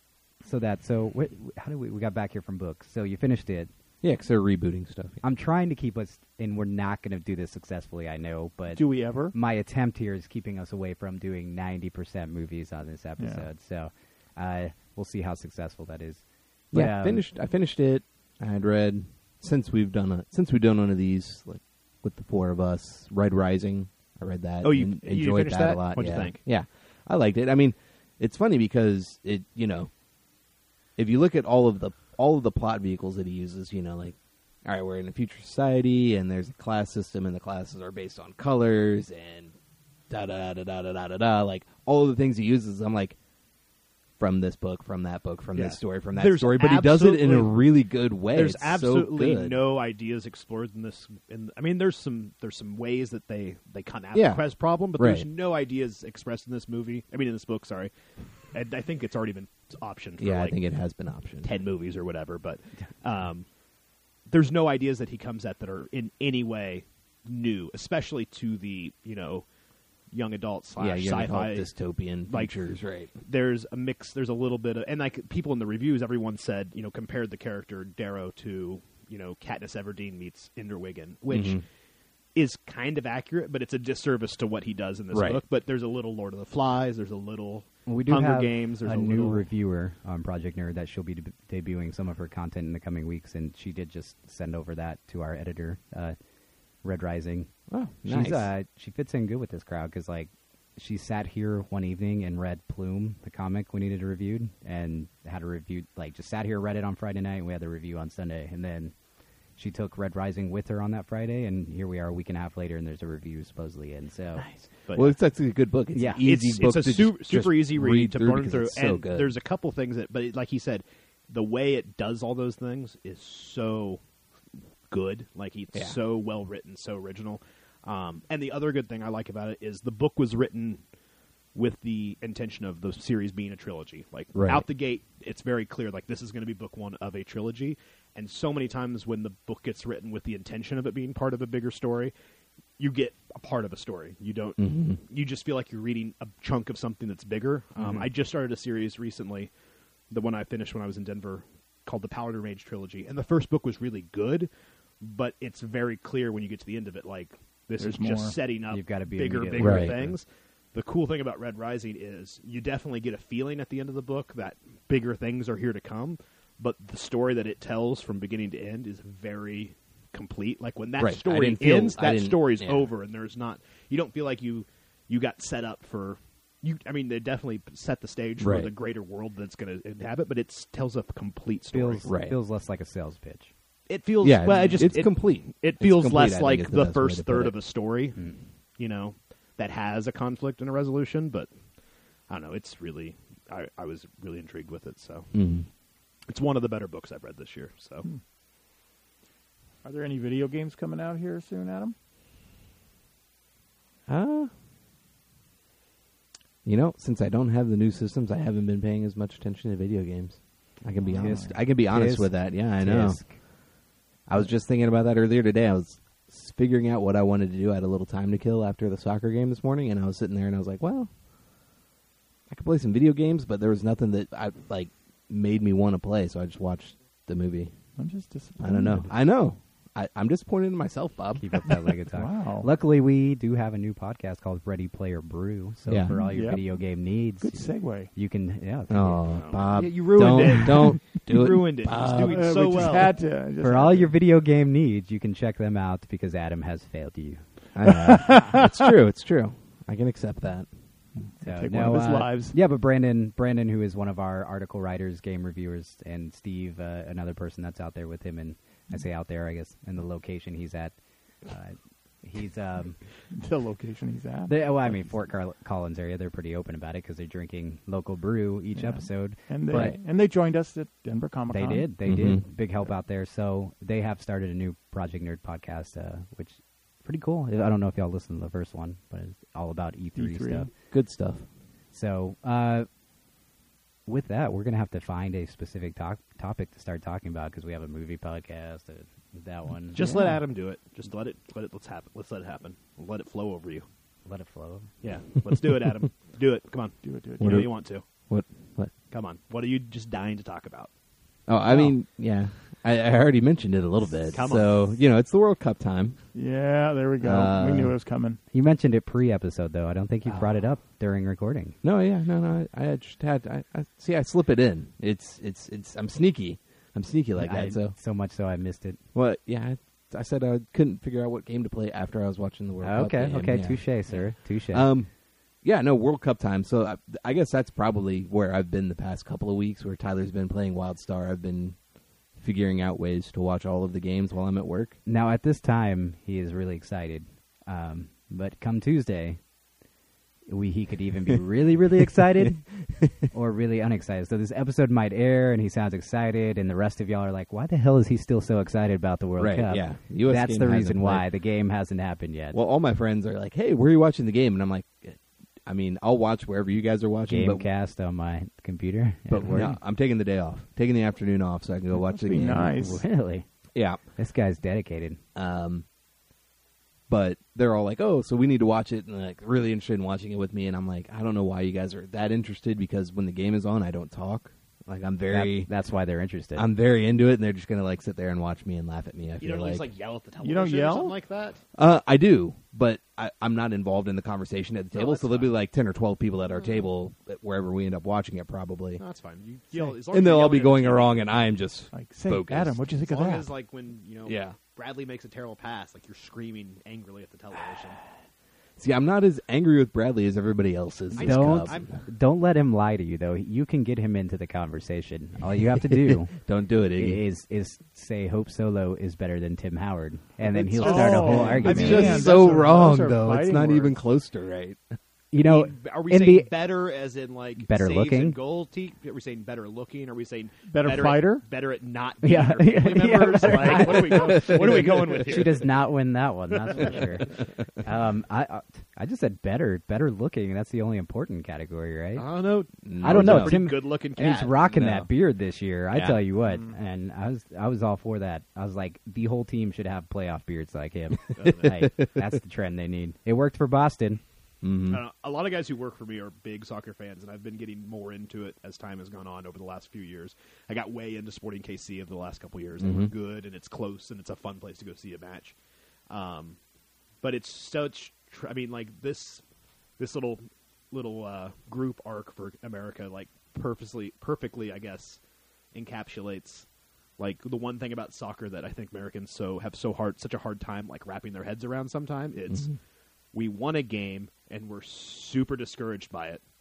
So that so wh- how do we we got back here from books? So you finished it. Yeah, because they're rebooting stuff. I'm trying to keep us, and we're not going to do this successfully, I know, but Do we ever? my attempt here is keeping us away from doing ninety percent movies on this episode. So uh, we'll see how successful that is. But, Yeah, um, finished. I finished it. I had read since we've done a since we've done one of these like with the four of us. Red Rising. I read that. Oh, you- and you enjoyed finished that, that? a lot. What'd you yeah. think? Yeah, I liked it. I mean, it's funny because it you know, if you look at all of the all of the plot vehicles that he uses, you know, like all right, we're in a future society and there's a class system and the classes are based on colors and da da da da da da da da. Like all of the things he uses, I'm like. From this book, from that book, from Yeah. this story, from that There's story, but he does it in a absolutely- really good way. There's It's absolutely so good. no ideas explored in this. In, I mean, there's some there's some ways that they they come at Yeah. the quest problem, but there's Right. no ideas expressed in this movie. I mean, in this book, sorry. And I think it's already been optioned for Yeah, like I think it has been optioned. ten movies or whatever. But um, there's no ideas that he comes at that are in any way new, especially to the you know young adult slash yeah, young adult sci-fi dystopian like- features, right? there's a mix. There's a little bit of, and like people in the reviews, everyone said, you know, compared the character Darrow to, you know, Katniss Everdeen meets Inderwiggin, which Mhm. is kind of accurate, but it's a disservice to what he does in this Right. book. But there's a little Lord of the Flies. There's a little Well, we do Hunger have Games. There's a, a, new little, reviewer on Project Nerd that she'll be deb- debuting some of her content in the coming weeks, and she did just send over that to our editor, uh, Red Rising. Oh, She's nice. uh, she fits in good with this crowd because like she sat here one evening and read Plume, the comic we needed reviewed, and had a review. Like just sat here, read it on Friday night, and we had the review on Sunday, and then she took Red Rising with her on that Friday, and here we are a week and a half later, and there's a review supposedly in. So nice. But well, it's actually a good book. It's Yeah. an easy it's, book it's a to su- just- super just easy read, to burn because through. It's so and good. there's a couple things that, but it, like he said, the way it does all those things is so good. Like it's Yeah. so well written, so original. Um, and the other good thing I like about it is the book was written with the intention of the series being a trilogy. Like Right. out the gate, it's very clear. Like this is going to be book one of a trilogy. And so many times when the book gets written with the intention of it being part of a bigger story, you get a part of a story. You don't. Mhm. You just feel like you're reading a chunk of something that's bigger. Um, Mhm. I just started a series recently, the one I finished when I was in Denver, called the Paladin Mage trilogy, and the first book was really good, but it's very clear when you get to the end of it, like this There's is more. just setting up You've gotta be bigger, immediately bigger Right. things. The cool thing about Red Rising is you definitely get a feeling at the end of the book that bigger things are here to come, but the story that it tells from beginning to end is very complete. Like when that Right. I story didn't feel- ends, I that didn't- story's yeah. over, and there's not. You don't feel like you you got set up for you. I mean, they definitely set the stage Right. for the greater world that's going to inhabit, but it tells a complete story. feels Right. feels less like a sales pitch. It feels Yeah, well. I just it's it, complete. It It's feels complete, I less think, like is the the, best way first to put third it. of a story, Mm. you know, that has a conflict and a resolution. But I don't know. It's really, I, I was really intrigued with it. So Mhm. it's one of the better books I've read this year. So Are there any video games coming out here soon, Adam? Uh, you know, since I don't have the new systems, I haven't been paying as much attention to video games. I can be Tisk. honest. I can be honest Tisk. with that. Yeah, I know. Tisk. I was just thinking about that earlier today. I was figuring out what I wanted to do. I had a little time to kill after the soccer game this morning, and I was sitting there and I was like, well, I could play some video games, but there was nothing that I like made me want to play, so I just watched the movie. I'm just disappointed. I don't know. I know. I, I'm disappointed in myself, Bob. Keep up that leg of talk. Wow. Luckily, we do have a new podcast called Ready Player Brew. So Yeah. for all your Yep. video game needs, Good segue. you can. Yeah. thank Oh, Bob. Yeah, you ruined don't, it. Don't do you it. ruined it. He's Bob. doing Uh, so we just well. had to. just you. For had all to. your video game needs, you can check them out because Adam has failed you. I know. It's true. It's true. I can accept that. So, Take no, one of his uh, lives. Yeah, but Brandon, Brandon, who is one of our article writers, game reviewers, and Steve, uh, another person that's out there with him, and I say out there, I guess, in the location he's at. Uh, he's um, The location he's at. they, well, I mean, Fort Car- Collins area. They're pretty open about it because they're drinking local brew each Yeah. episode. and they but- and they joined us at Denver Comic They Con. did. They Mhm. did. Big help out there. So they have started a new Project Nerd podcast, uh, which is pretty cool. I don't know if y'all listened to the first one, but it's all about E three, E three. stuff. Good stuff. So uh, with that, we're going to have to find a specific to- topic to start talking about because we have a movie podcast, uh, that one. Just Yeah. let Adam do it. Just let it. Let it. Let's happen. Let's let it happen. Let it flow over you. Let it flow. Yeah. Let's do it, Adam. Do it. Come on. Do it, do it. You What know do- you want to. What? What? Come on. What are you just dying to talk about? Oh, I Wow. mean, yeah. I, I already mentioned it a little bit. Come so, you know, it's the World Cup time. Yeah, there we go. Uh, we knew it was coming. You mentioned it pre-episode, though. I don't think you brought it Oh. up during recording. No, yeah, no, no. I, I just had. I, I see. I slip it in. It's, it's, it's. I'm sneaky. I'm sneaky like I- that. So, so much so I missed it. well, yeah. I, I said I couldn't figure out what game to play after I was watching the World Cup. okay, game, okay. yeah. Touche, sir. Touche. Um, yeah, no, World Cup time. So I, I guess that's probably where I've been the past couple of weeks. Where Tyler's been playing WildStar. I've been figuring out ways to watch all of the games while I'm at work. Now, at this time, he is really excited. Um, but come Tuesday, we he could even be really, really excited or really unexcited. So this episode might air, and he sounds excited, and the rest of y'all are like, why the hell is he still so excited about the World Right, Cup? yeah. U S That's game the hasn't reason why. played. The game hasn't happened yet. Well, all my friends are like, "Hey, where are you watching the game?" And I'm like, "I mean, I'll watch wherever you guys are watching." But, Gamecast on my computer. but at work. no, I'm taking the day off, taking the afternoon off, so I can go watch must the be game. nice. Really? Yeah. This guy's dedicated. Um, but they're all like, "Oh, so we need to watch it," and they're like really interested in watching it with me. And I'm like, I don't know why you guys are that interested because when the game is on, I don't talk. Like I'm very, That- that's why they're interested. I'm very into it, and they're just gonna like sit there and watch me and laugh at me. I You feel don't like, just like yell at the television You don't or yell? something like that. uh, I do, but I, I'm not involved in the conversation at the No, table. that's so there'll be fine. like ten or twelve people at our table wherever we end up watching it, probably. No, that's fine. You yell, as long as And they'll you're all be yelling going at the T V. along, and I am just Like, say, focused. Adam, what'd you think As of long that? as like when you know Yeah. Bradley makes a terrible pass, like you're screaming angrily at the television. See, I'm not as angry with Bradley as everybody else is. this Don't Cup. don't let him lie to you though. You can get him into the conversation. All you have to do Don't do it, Iggy. is is say Hope Solo is better than Tim Howard, and then It's he'll just- start a whole Oh, argument. It's Man, just those so are- wrong, those are though. It's fighting not even words. close to right. you know, Are we in saying the better as in like Better saves looking? and goal te- Are we saying better looking? Are we saying Better better fighter? At, better at not being Yeah. her family Yeah, members? better- Like, what are we going? What are we going with here? she does not win that one. That's for sure. Um, I I- I just said better, better looking. That's the only important category, right? I don't know. I don't know. Pretty Tim- good looking And cat. he's rocking no. that beard this year. I Yeah. tell you what, Mm. and I was I was all for that. I was like, the whole team should have playoff beards like him. Doesn't it? Like, that's the trend they need. It worked for Boston. Mhm. I don't know. A lot of guys who work for me are big soccer fans, and I've been getting more into it as time has gone on over the last few years. I got way into Sporting K C over the last couple years. They were Mhm. good, and it's close, and it's a fun place to go see a match. Um, but it's such. Tr- I mean, like this, this little little uh, group arc for America, like purposely, perfectly, I guess, encapsulates like the one thing about soccer that I think Americans so have so hard, such a hard time, like wrapping their heads around. Sometimes it's. Mhm. We won a game, and we're super discouraged by it.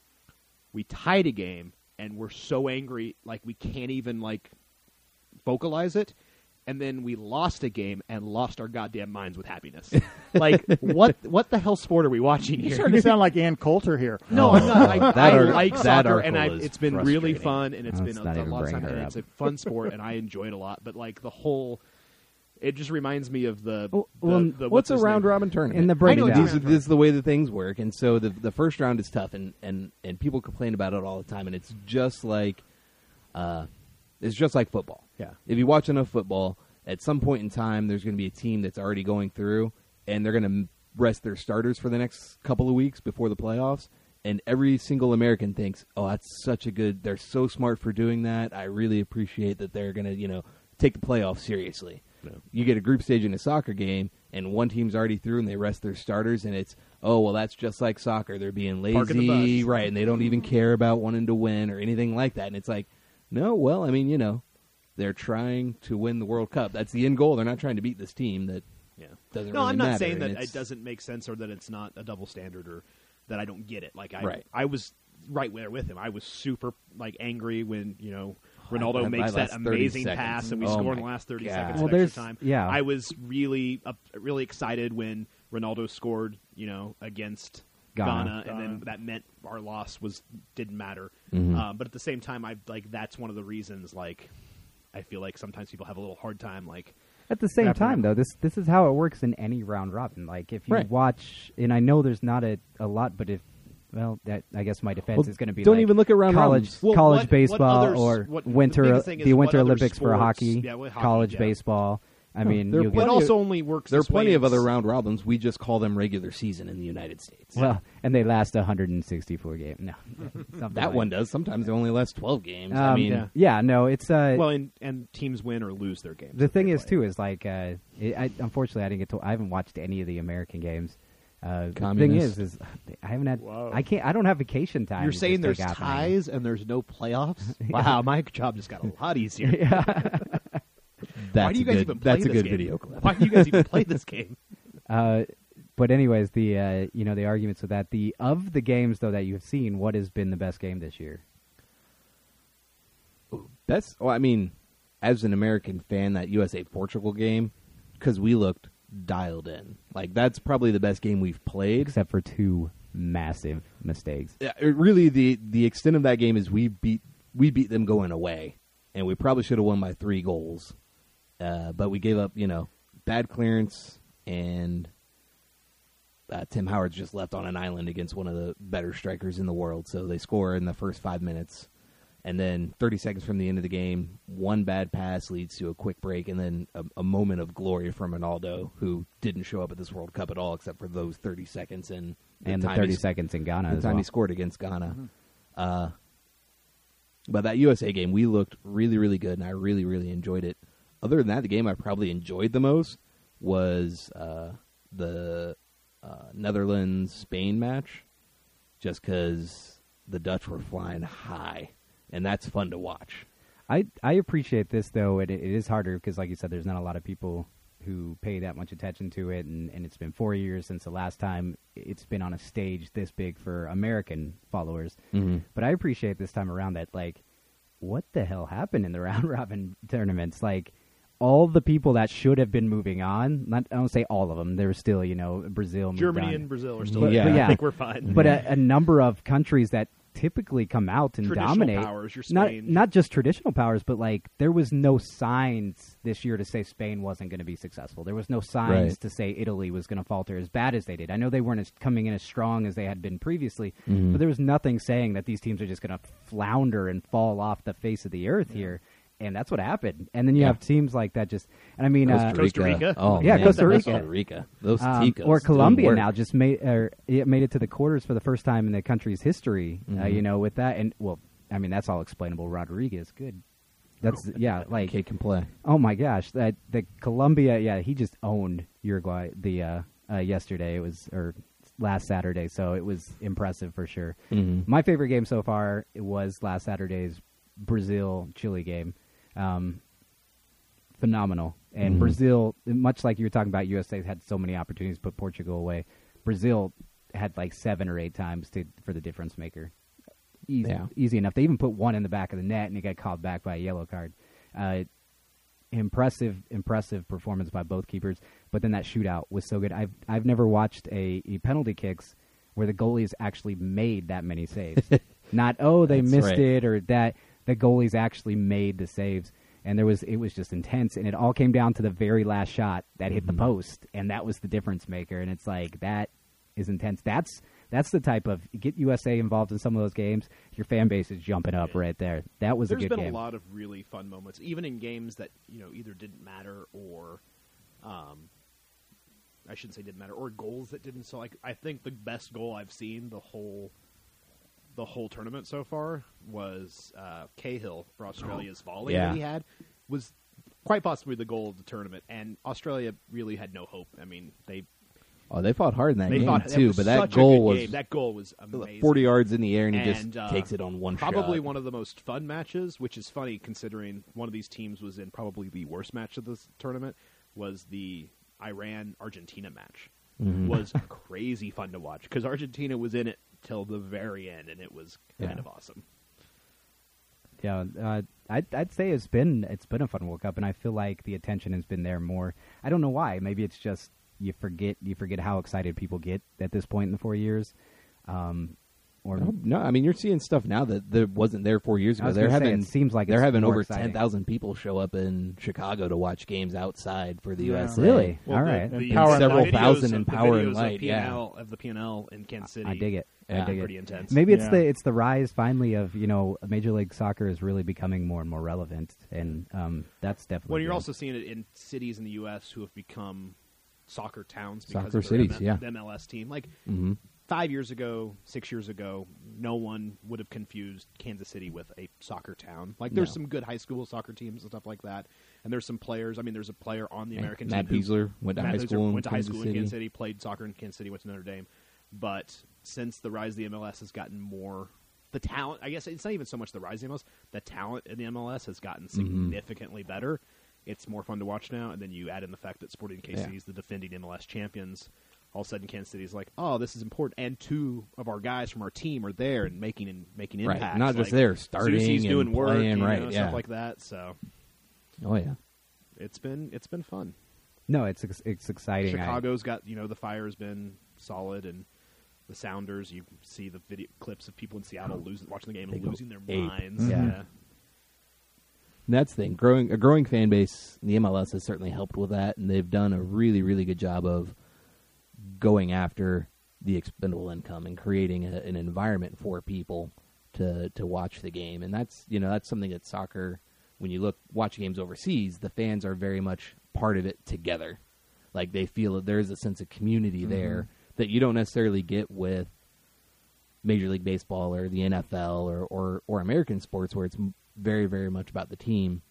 we tied a game, and we're so angry, like we can't even like vocalize it. And then we lost a game and lost our goddamn minds with happiness. Like, what what the hell sport are we watching You're here? starting to sound like Ann Coulter here. No, I'm not. I, That I ar- like that soccer, and article I, is it's been really frustrating. fun, and it's Let's been not a, a even lot of bring time, her and it's a up. fun sport, and I enjoy it a lot. But like the whole, it just reminds me of the. Well, the, well, the What's a his round name? robin tournament? In the I know breakdown. it's These, this is the way that things work, and so the the first round is tough, and, and, and people complain about it all the time, and it's just like, uh, it's just like football. Yeah. If you watch enough football, at some point in time, there's going to be a team that's already going through, and they're going to rest their starters for the next couple of weeks before the playoffs. And every single American thinks, "Oh, that's such a good. They're so smart for doing that. I really appreciate that they're going to, you know, take the playoffs seriously." Yeah. You get a group stage in a soccer game, and one team's already through, and they rest their starters, and it's, "Oh, well, that's just like soccer. They're being Parking the lazy, bus. right? And they don't even care about wanting to win or anything like that." And it's like, no, well, I mean, you know. They're trying to win the World Cup. That's the end goal. They're not trying to beat this team that Yeah. doesn't No, really I'm not matter, saying and that it's- it doesn't make sense or that it's not a double standard or that I don't get it. Like I, Right. I was right there with him. I was super like angry when you know Ronaldo I- I- makes my that last thirty amazing seconds. pass and we Oh score in my the last thirty God. seconds Well, of there's- extra time. yeah. I was really up, really excited when Ronaldo scored. You know, against Ghana. Ghana, and then Ghana. that meant our loss was didn't matter. Mhm. Um, but at the same time, I like that's one of the reasons. Like, I feel like sometimes people have a little hard time. Like, At the same Wrapping time, up. though, this this is how it works in any round robin. Like if you Right. watch, and I know there's not a, a lot, but if well, that I guess my defense Well, is going to be don't like even look at round college robins. Well, college what- what baseball others- or what- the winter biggest thing is the what Winter other Olympics for sports- hockey, yeah, with hockey, college yeah. baseball. I No, mean, they're you'll but it get, plenty also of- only works. There are this way plenty of in other s- round robins. We just call them regular season in the United States. well, and they last one hundred sixty-four games. No, something that like- one does. Sometimes they only last twelve games. I Um, mean, yeah. yeah, no, it's uh, Well, and, and teams win or lose their games. the that thing they is play. too is like uh, it, I, unfortunately I didn't get to I haven't watched any of the American games. Uh, the thing Communist. is, is I haven't had Whoa. I can't I don't have vacation time. You're to saying just there's take out my- ties and there's no playoffs? Wow, my job just got a lot easier. yeah. that's Why do you a guys good, even play that's a this good game? video clip. Why do you guys even play this game? Uh, but anyways, the uh, you know the arguments with that the of the games though that you've seen, what has been the best game this year? That's. Well, I mean, as an American fan, that U S A Portugal game, because we looked dialed in. Like that's probably the best game we've played. Except for two massive mistakes. Yeah, it really, the the extent of that game is we beat we beat them going away, and we probably should have won by three goals, uh, but we gave up, you know, bad clearance, and uh, Tim Howard's just left on an island against one of the better strikers in the world, so they score in the first five minutes, and then thirty seconds from the end of the game, one bad pass leads to a quick break, and then a, a moment of glory from Ronaldo, who didn't show up at this World Cup at all except for those thirty seconds and And the time thirty he's- seconds in Ghana the as time well. he scored against Ghana. Uh, but that U S A game, we looked really, really good, and I really, really enjoyed it. Other than that, the game I probably enjoyed the most was uh, the uh, Netherlands-Spain match, just because the Dutch were flying high, and that's fun to watch. I I appreciate this though, and it, it is harder because, like you said, there's not a lot of people who pay that much attention to it, and, and it's been four years since the last time it's been on a stage this big for American followers. Mm-hmm. But I appreciate this time around that, like, what the hell happened in the round robin tournaments? Like, all the people that should have been moving on, not, I don't say all of them, there was still, you know, Brazil moved Germany on. and Brazil are still But- there. but yeah. I think we're fine. But a, a number of countries that typically come out and Traditional dominate. powers, your not Spain. not just traditional powers, but like there was no signs this year to say Spain wasn't going to be successful. There was no signs Right. to say Italy was going to falter as bad as they did. I know they weren't as, coming in as strong as they had been previously, Mhm. but there was nothing saying that these teams are just going to flounder and fall off the face of the earth here. And that's what happened. And then you Yeah. have teams like that just, and I mean, uh, Costa Rica. Oh, Yeah, man, Costa Rica. Costa Rica. Those um, ticos or do Colombia work. now just made or it made it to the quarters for the first time in the country's history. Uh, Mhm. you know, with that, and well, I mean that's all explainable. Rodriguez, good. That's yeah, like Kid can play. oh my gosh, that the Colombia, yeah, he just owned Uruguay the uh, uh, yesterday. It was or last Saturday, so it was impressive for sure. Mhm. My favorite game so far it was last Saturday's Brazil Chile game. Um, phenomenal. And Mhm. Brazil, much like you were talking about, U S A had so many opportunities to put Portugal away. Brazil had like seven or eight times to for the difference maker. easy, Yeah. easy enough. They even put one in the back of the net, and he got called back by a yellow card. Uh, impressive, impressive performance by both keepers. But then that shootout was so good. I've I've never watched a, a penalty kicks where the goalies actually made that many saves. Not oh they That's missed right. it or that the goalies actually made the saves. And there was it was just intense, and it all came down to the very last shot that hit the post, and that was the difference maker. And it's like that is intense. That's that's the type of get U S A involved in some of those games. Your fan base is jumping up right there. That was There's a good been game. a lot of really fun moments, even in games that you know either didn't matter or, um, I shouldn't say didn't matter, or goals that didn't. So, like, I think the best goal I've seen the whole, the whole tournament so far was uh, Cahill for Australia's volley Yeah. that he had was quite possibly the goal of the tournament, and Australia really had no hope. I mean, they Oh, they fought hard in that they game fought too, was but that such a goal good was game. That goal was amazing. forty yards in the air, and he And, just uh, takes it on one Probably shot. one of the most fun matches, which is funny considering one of these teams was in probably the worst match of this tournament, was the Iran-Argentina match. Mhm. Was crazy fun to watch because Argentina was in it till the very end, and it was kind Yeah. of awesome. Yeah, uh, I'd, I'd say it's been it's been a fun World Cup, and I feel like the attention has been there more. I don't know why. Maybe it's just you forget you forget how excited people get at this point in the four years. Um, or No, no, I mean you're seeing stuff now that, that wasn't there four years I ago. was They're gonna say, having it seems like they're it's having more over exciting. ten thousand people show up in Chicago to watch games outside for the Yeah. U S A. Really? Well, All the- right. And the Power and several Light. thousand videos in of- the Power and videos Light. of P Yeah, N L, of the P N L in Kansas City. I dig it. Yeah. I dig Pretty it. intense. Maybe it's Yeah. the it's the rise finally of you know Major League Soccer is really becoming more and more relevant, and um, that's definitely. Well, you're good. also seeing it in cities in the U S who have become soccer towns because Soccer of their cities, M- yeah. the M L S team. Like hmm five years ago, six years ago, no one would have confused Kansas City with a soccer town. Like there's No. some good high school soccer teams and stuff like that, and there's some players. I mean, there's a player on the Yeah, American Matt team. who- Beasler went to Matt high Beasler school in went to high Kansas school City. in Kansas City, played soccer in Kansas City, went to Notre Dame. But since the rise of the M L S has gotten more, the talent. I guess it's not even so much the rise of the M L S. The talent in the M L S has gotten Mm-hmm. significantly better. It's more fun to watch now, and then you add in the fact that Sporting K C Yeah. is the defending M L S champions. All of a sudden, Kansas City is like, "Oh, this is important," and two of our guys from our team are there and making and making Right, impacts. not just like, there, starting Zusi's and doing work, playing, you right, know, yeah. stuff like that. So Oh yeah, it's been it's been fun. no, it's ex- it's exciting. I- Chicago's got, you know, the fire has been solid, and the Sounders, you see the video clips of people in Seattle losing, watching the game They and go losing their ape. minds. Yeah. Yeah. And that's the thing. Growing a growing fan base, the M L S has certainly helped with that, and they've done a really, really good job of going after the expendable income and creating a, an environment for people to to watch the game. And that's you know that's something that soccer, when you look watch games overseas, the fans are very much part of it together. Like they feel that there's a sense of community there that you don't necessarily get with Major League Baseball or the N F L or, or, or American sports, where it's m- very, very much about the team.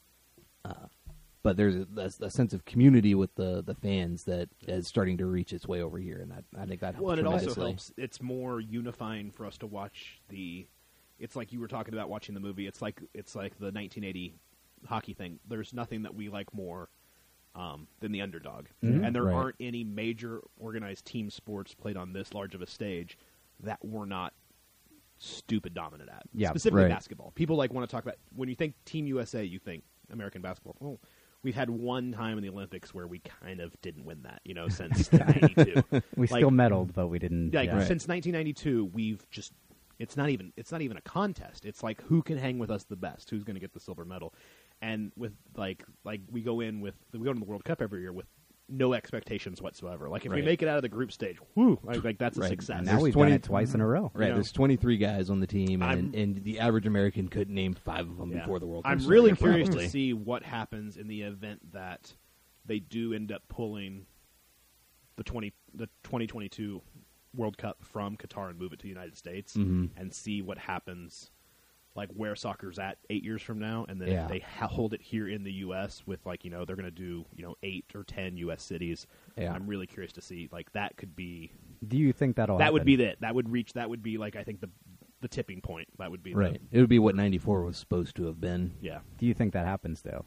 Uh, but there's a, a, a sense of community with the, the fans that is starting to reach its way over here, and that I think that helps Well, and it also tremendously. helps. It's more unifying for us to watch the. It's like you were talking about watching the movie. It's like it's like the nineteen eighty hockey thing. There's nothing that we like more um, than the underdog, Mhm. and there Right. aren't any major organized team sports played on this large of a stage that we're not stupid dominant at. Yeah, Specifically right. basketball. People like want to talk about when you think Team U S A, you think American basketball. Well, we've had one time in the Olympics where we kind of didn't win that, you know, since ninety-two. we like- still medaled, but we didn't. Like yeah. since nineteen ninety-two, we've just it's not even it's not even a contest. It's like who can hang with us the best, who's going to get the silver medal. And with like like we go in with we go to the World Cup every year with no expectations whatsoever. Like if we Right. make it out of the group stage, whoo, like, like that's a Right. success. And now There's we've twenty done it twice in a row. Right, you know. there's twenty-three guys on the team, I'm- and, and the average American couldn't name five of them Yeah. before the World Cup. I'm started, really curious probably. to see what happens in the event that they do end up pulling the twenty the twenty twenty-two World Cup from Qatar and move it to the United States, Mhm. and see what happens, like where soccer's at eight years from now, and then Yeah. if they ha- hold it here in the U S with like you know they're going to do you know eight or ten U S cities. Yeah. I'm really curious to see like that could be Do you think that'll that would happen? be the that would reach that would be like I think the the tipping point that would be the- Right, it would be what ninety-four was supposed to have been. yeah. Do you think that happens though?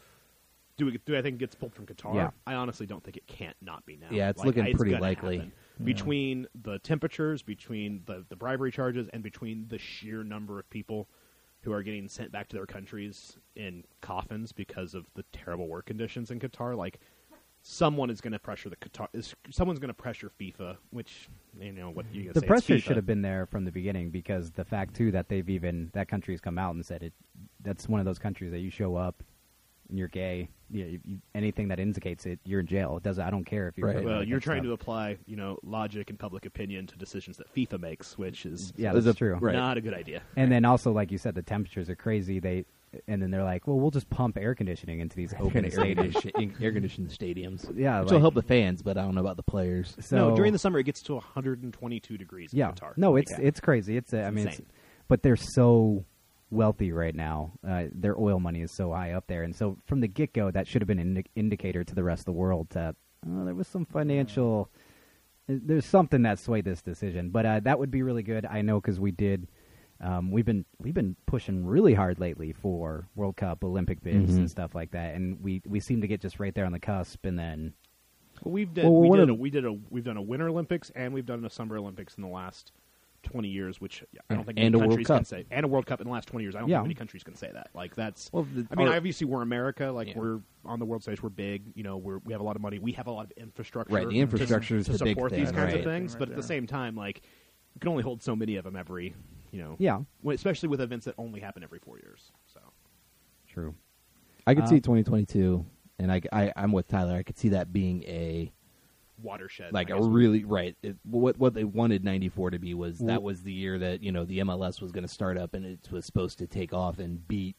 Do we, do I think it gets pulled from Qatar? Yeah. I honestly don't think it can't not be now. Yeah, it's Like, looking it's pretty gonna likely. happen. between the temperatures, between the, the bribery charges, and between the sheer number of people who are getting sent back to their countries in coffins because of the terrible work conditions in Qatar. Like, someone is going to pressure the Qatar. Is, someone's going to pressure FIFA, which, you know, what you The say, pressure it's FIFA. should have been there from the beginning, because the fact too that they've even that country has come out and said it. That's one of those countries that you show up and you're gay. You, you, you, anything that indicates it, you're in jail. It doesn't. I don't care if you're. Right. doing Well, that you're stuff. trying to apply, you know, logic and public opinion to decisions that FIFA makes, which is Yeah, Is that's it- true. right. not a good idea. And then also, like you said, the temperatures are crazy. They and then they're like, well, we'll just pump air conditioning into these open air stadiums. conditioned air conditioned stadiums. Yeah, which like- will help the fans, but I don't know about the players. So no, during the summer it gets to one hundred twenty-two degrees in yeah, Qatar. no, Like, it's it's crazy. It's uh, I It's mean, it's, insane. but they're so wealthy right now. Uh, their oil money is so high up there, and so from the get go, that should have been an indi- indicator to the rest of the world that oh, there was some financial. There's something that swayed this decision, but uh, that would be really good. I know because we did. Um, we've been we've been pushing really hard lately for World Cup, Olympic bids, Mhm. and stuff like that, and we we seem to get just right there on the cusp, and then Well, we've did, Well, we one did of- a, we did a we've done a Winter Olympics and we've done a Summer Olympics in the last twenty years, which yeah, I don't think And many a World countries can Cup. say, and a World Cup in the last twenty years. I don't Yeah. think many countries can say that. Like that's. Well, the- I mean, our- obviously we're America. Like Yeah. we're on the world stage. We're big. You know, we're we have a lot of money. We have a lot of infrastructure. Right, the to- infrastructure is to, the big support thing, these kinds right. of things. Right But at the there. same time, like you can only hold so many of them every. You know, yeah, when- especially with events that only happen every four years. So. true. I could Uh, see twenty twenty-two, and I, I, I'm with Tyler. I could see that being a Watershed, like I a guess. really right. It, what what they wanted ninety-four to be was Well- that was the year that you know the M L S was going to start up, and it was supposed to take off and beat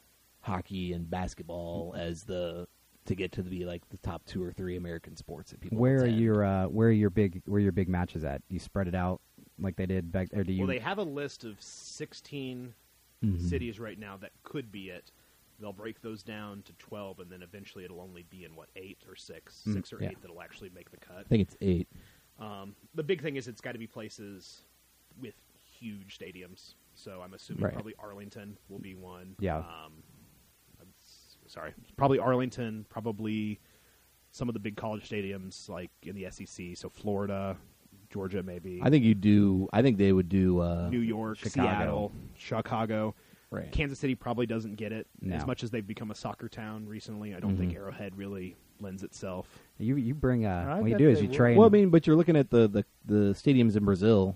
hockey and basketball as the to get to be like the top two or three American sports that people. Where are attend. your uh, where are your big where are your big matches at? Do you spread it out like they did back, or do you? Well, they have a list of sixteen Mhm. cities right now that could be it. They'll break those down to twelve, and then eventually it'll only be in, what, eight or six? Mm, six or yeah. eight that'll actually make the cut. I think it's eight. Um, the big thing is it's got to be places with huge stadiums. So I'm assuming Right. probably Arlington will be one. Yeah. Um, I'm s- sorry. Probably Arlington, probably some of the big college stadiums like in the S E C. So Florida, Georgia maybe. I think you do. I think they would do. Uh, New York, Chicago. Seattle, Chicago. Right. Kansas City probably doesn't get it No. as much as they've become a soccer town recently. I don't think Mhm. Arrowhead really lends itself. You you bring uh I what you bet do is they you would. train. Well, I mean, but you're looking at the, the, the stadiums in Brazil,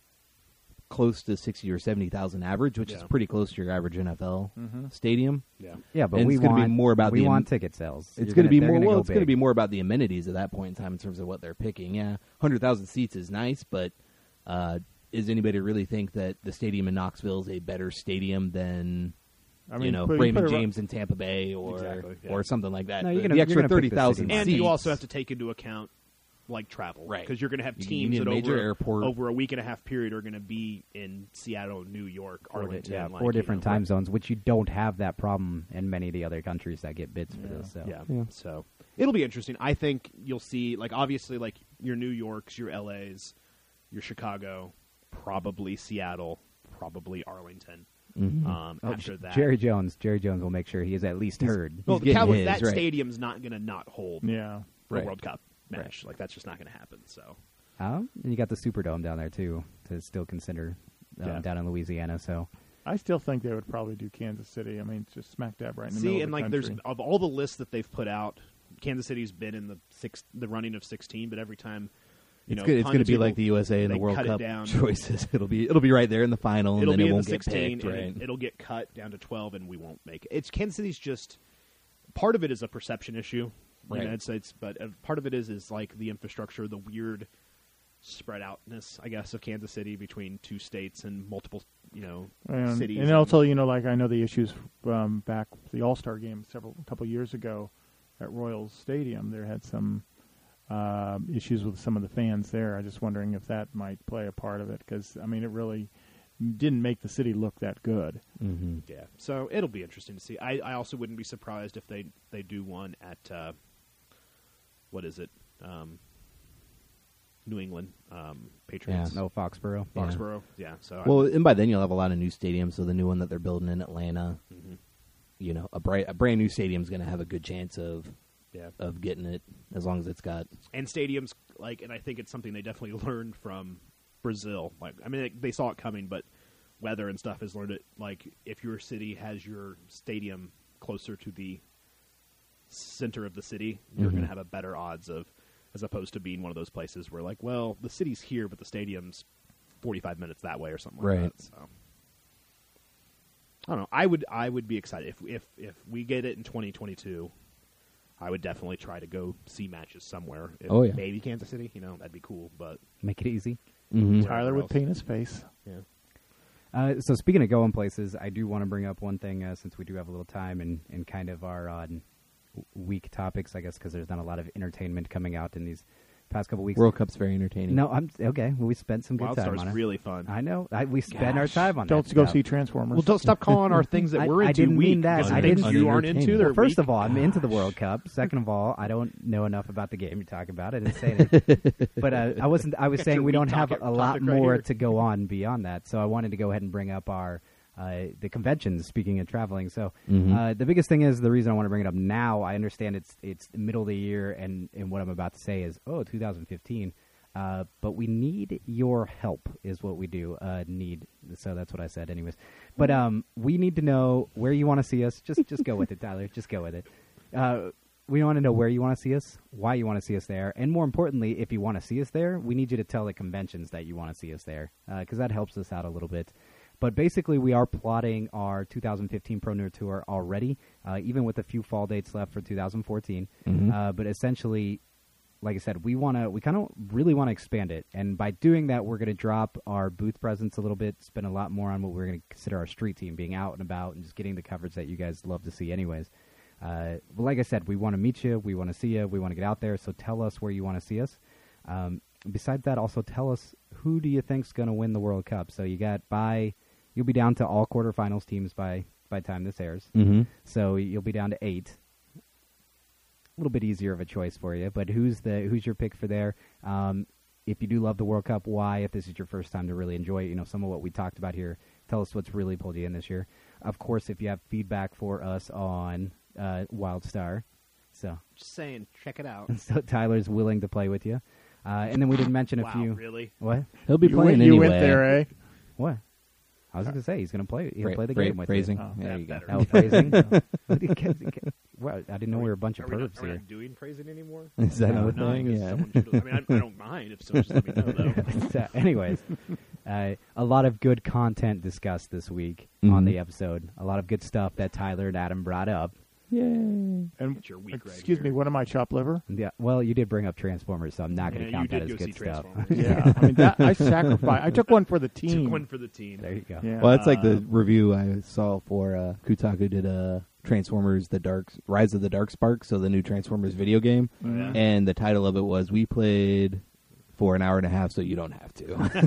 close to sixty or seventy thousand average, which is Yeah. pretty close to your average N F L Mhm. stadium. Yeah, yeah, but and we it's gonna be want more about we the- want ticket sales. It's You're going to be they're more. gonna Well, go it's going to big. be more about the amenities at that point in time in terms of what they're picking. Yeah, hundred thousand seats is nice, but uh, does anybody really think that the stadium in Knoxville is a better stadium than I mean, you know put- Raymond put it- James in Tampa Bay or Exactly, yeah. or something like that? No, you're the gonna- the you're extra gonna pick the thirty thousand city. and seats, you also have to take into account like travel, Right. Because you're going to have You- you teams need a that major over airport. over a week and a half period are going to be in Seattle, New York, Four di- Arlington. yeah, like, four you different know, time zones, which you don't have that problem in many of the other countries that get bids for this. So Yeah. Yeah. So it'll be interesting. I think you'll see, like, obviously, like your New Yorks, your L As, your Chicago, probably Seattle, probably Arlington. Mhm. Um, Oh, after J- that, Jerry Jones, Jerry Jones will make sure he is at least heard. well, he's the getting Cowboys, his, that right. stadium's not going to not hold Yeah. a Right. World Cup match. Like that's just not going to happen. So Um, and you got the Superdome down there too to still consider um, Yeah. down in Louisiana. So I still think they would probably do Kansas City. I mean, it's just smack dab right in the see, middle and of the like there's country. of all the lists that they've put out, Kansas City's been in the six, the running of sixteen, but every time. You It's know, good. It's going to pundits be will- like the U S A and they the World cut it Cup down. choices. It'll be it'll be right there in the final, It'll and be then it in won't the get sixteen, picked. and Right. it, it'll get cut down to twelve, and we won't make it. It's Kansas City's just part of it is a perception issue in Right. the United States, but uh, part of it is is like the infrastructure, the weird spread outness, I guess, of Kansas City between two states and multiple, you know, and, cities. and also, you know, like I know the issues um, back the All Star game several a couple years ago at Royals Stadium. There had some um, issues with some of the fans there. I'm just wondering if that might play a part of it because I mean, it really didn't make the city look that good. Mm-hmm. Yeah, so it'll be interesting to see. I, I also wouldn't be surprised if they they do one at uh, what is it, um, New England um, Patriots, Yeah. no Foxborough. Yeah. Foxborough. Yeah, so Well, and by then you'll have a lot of new stadiums. So the new one that they're building in Atlanta, hmm you know, a bright, a brand new stadium is going to have a good chance of yeah, of getting it as long as it's got. and stadiums like, and I think it's something they definitely learned from Brazil. Like, I mean, they, they saw it coming, but weather and stuff has learned it. Like, if your city has your stadium closer to the center of the city, you're Mhm. going to have a better odds of, as opposed to being one of those places where, like, well, the city's here, but the stadium's forty-five minutes that way or something like Right. that. So, I don't know. I would, I would be excited if, if, if we get it in twenty twenty-two. I would definitely try to go see matches somewhere. If Oh, yeah. maybe Kansas City. You know, that'd be cool. But Make it easy. Mm-hmm. Tyler would else. paint his face. yeah, Uh, so speaking of going places, I do want to bring up one thing uh, since we do have a little time and, and kind of our uh, week topics, I guess, because there's not a lot of entertainment coming out in these past couple weeks. World Cup's very entertaining. No, I'm okay. Well, we spent some good time WildStar's on it. really fun. I know. I, we spend our Gosh. time on Don't that go stuff. see Transformers. Well, don't stop calling our things that I- we're I into didn't weak. mean that. because I things didn't- you aren't into. unentertaining. They're Well, first weak. of all, I'm into the World Cup. Second of all, I don't know enough about the game you're talking about. I didn't say it. But uh, I wasn't. I was Got saying your we don't weak have topic- a lot topic right more here. to go on beyond that. So I wanted to go ahead and bring up our uh, the conventions. Speaking of traveling, so Mhm. uh, the biggest thing is the reason I want to bring it up now. I understand it's it's the middle of the year, and and what I'm about to say is oh, two thousand fifteen. Uh, but we need your help is what we do uh, need. So that's what I said anyways. But um, we need to know where you want to see us. Just just go with it, Tyler. Just go with it. Uh, we want to know where you want to see us, why you want to see us there, and more importantly, if you want to see us there, we need you to tell the conventions that you want to see us there because that helps us out a little bit. But basically, we are plotting our two thousand fifteen Pro Nerd Tour already, uh, even with a few fall dates left for two thousand fourteen. Mhm. Uh, but essentially, like I said, we want to, we kind of really want to expand it. And by doing that, we're going to drop our booth presence a little bit, spend a lot more on what we're going to consider our street team, being out and about and just getting the coverage that you guys love to see anyways. Uh, but like I said, we want to meet you. We want to see you. We want to get out there. So tell us where you want to see us. Um, besides that, also tell us who do you think's going to win the World Cup. So you got by, you'll be down to all quarterfinals teams by, by the time this airs. Mm-hmm. So you'll be down to eight. A little bit easier of a choice for you, but who's the who's your pick for there? Um, if you do love the World Cup, why? If this is your first time to really enjoy it, you know, some of what we talked about here. Tell us what's really pulled you in this year. Of course, if you have feedback for us on uh, WildStar, so Just saying, check it out. so Tyler's willing to play with you. Uh, and then we didn't mention a Wow, few. really? What? He'll be you playing went, anyway. you went there, eh? What? I was going to say he's going to play. He'll Fra- play the fra- game with phrasing. you. Oh, there yeah, you go. better. Oh, phrasing. What do you get- well, I didn't know we were a bunch of Are we not, pervs are we here. not doing phrasing anymore? Is that No, a No, I thing? guess Yeah. someone should- I mean, I, I don't mind if someone just let me know, though. So, anyways, uh, a lot of good content discussed this week on Mhm. the episode. A lot of good stuff that Tyler and Adam brought up. Yay. And It's your week right excuse here. me, what am I, chopped liver? Yeah, well, you did bring up Transformers, so I'm not going to Yeah, you count that did as go good see stuff. Transformers. Yeah, I mean that I sacrificed. I took one for the team. Took one for the team. There you go. Yeah. Well, that's like the Uh, review I saw for uh, Kotaku did uh, Transformers: The Dark Rise of the Dark Spark, so the new Transformers video game, Yeah. and the title of it was "We played for an hour and a half, so you don't have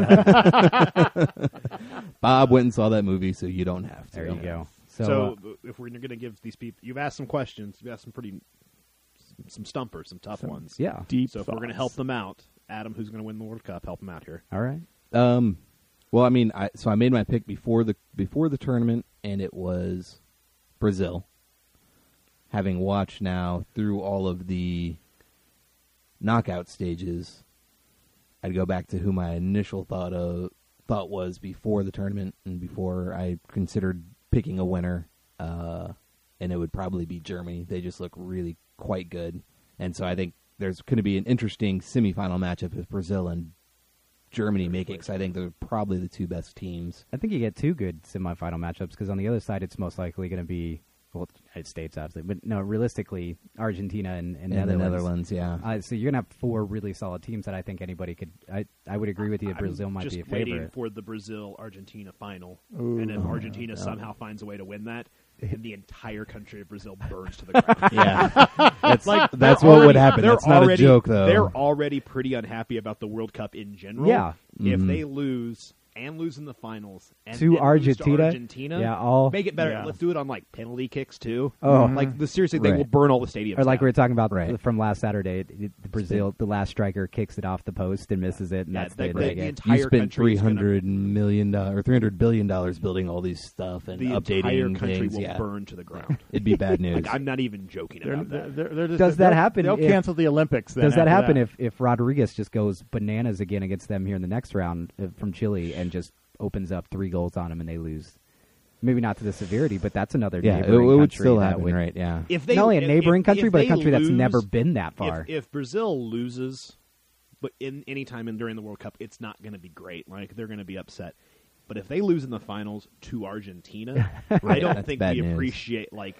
to." Bob went and saw that movie, so you don't have to. There you go. So, So, uh, if we're going to give these people, you've asked some questions, you've asked some pretty, some stumpers, some tough Some ones. yeah. Deep So if we're going to thoughts. help them out, Adam, who's going to win the World Cup, help them out here. All right. Um, well, I mean, I so I made my pick before the before the tournament, and it was Brazil. Having watched now through all of the knockout stages, I'd go back to who my initial thought of thought was before the tournament and before I considered picking a winner, uh, and it would probably be Germany. They just look really quite good, and so I think there's going to be an interesting semifinal matchup if Brazil and Germany make it, because I think they're probably the two best teams. I think you get two good semifinal matchups because on the other side, it's most likely going to be, well, the United States, obviously, but no, realistically, Argentina and, and, And the Netherlands. Netherlands, yeah. Uh, so you're going to have four really solid teams that I think anybody could. I, I would agree with you. I'm Brazil might just be a waiting favorite. for the Brazil-Argentina final. Ooh. And if Oh, Argentina no. somehow finds a way to win that, then the entire country of Brazil burns to the ground. Yeah, that's Like, that's they're what would already- happen. they're That's not already- a joke, though. They're already pretty unhappy about the World Cup in general. Yeah. If Mhm. they lose and lose in the finals and To then lose Argentina? to Argentina. Yeah, all- make it better. Yeah. Let's do it on like penalty kicks too. Oh. like the, seriously, they Right. will burn all the stadiums. Or like down. we were talking about Right. from last Saturday, it, it, the Brazil, the last striker kicks it off the post and misses it, and Yeah, that's that- the, the- the the game. entire You spent country three is gonna- hundred million dollars or three hundred billion dollars building all these stuff and the updating entire country things. will yeah. burn to the ground. It'd be bad news. Like, I'm not even joking They're, about they're, that. they're, they're just, Does that they'll- happen They'll if- cancel the Olympics. Then Does that after happen that. if, if Rodriguez just goes bananas again against them here in the next round uh, from Chile and just opens up three goals on them and they lose? Maybe not to the severity, but that's another yeah, it, it neighboring would country still that happen, would- right? Yeah. If they not only a if- neighboring if- country, if but a they country that's lose- never been that far. If, if Brazil loses, but in any time in during the World Cup, it's not going to be great. Like they're going to be upset. But if they lose in the finals to Argentina, I Right, don't that's think bad we news. appreciate like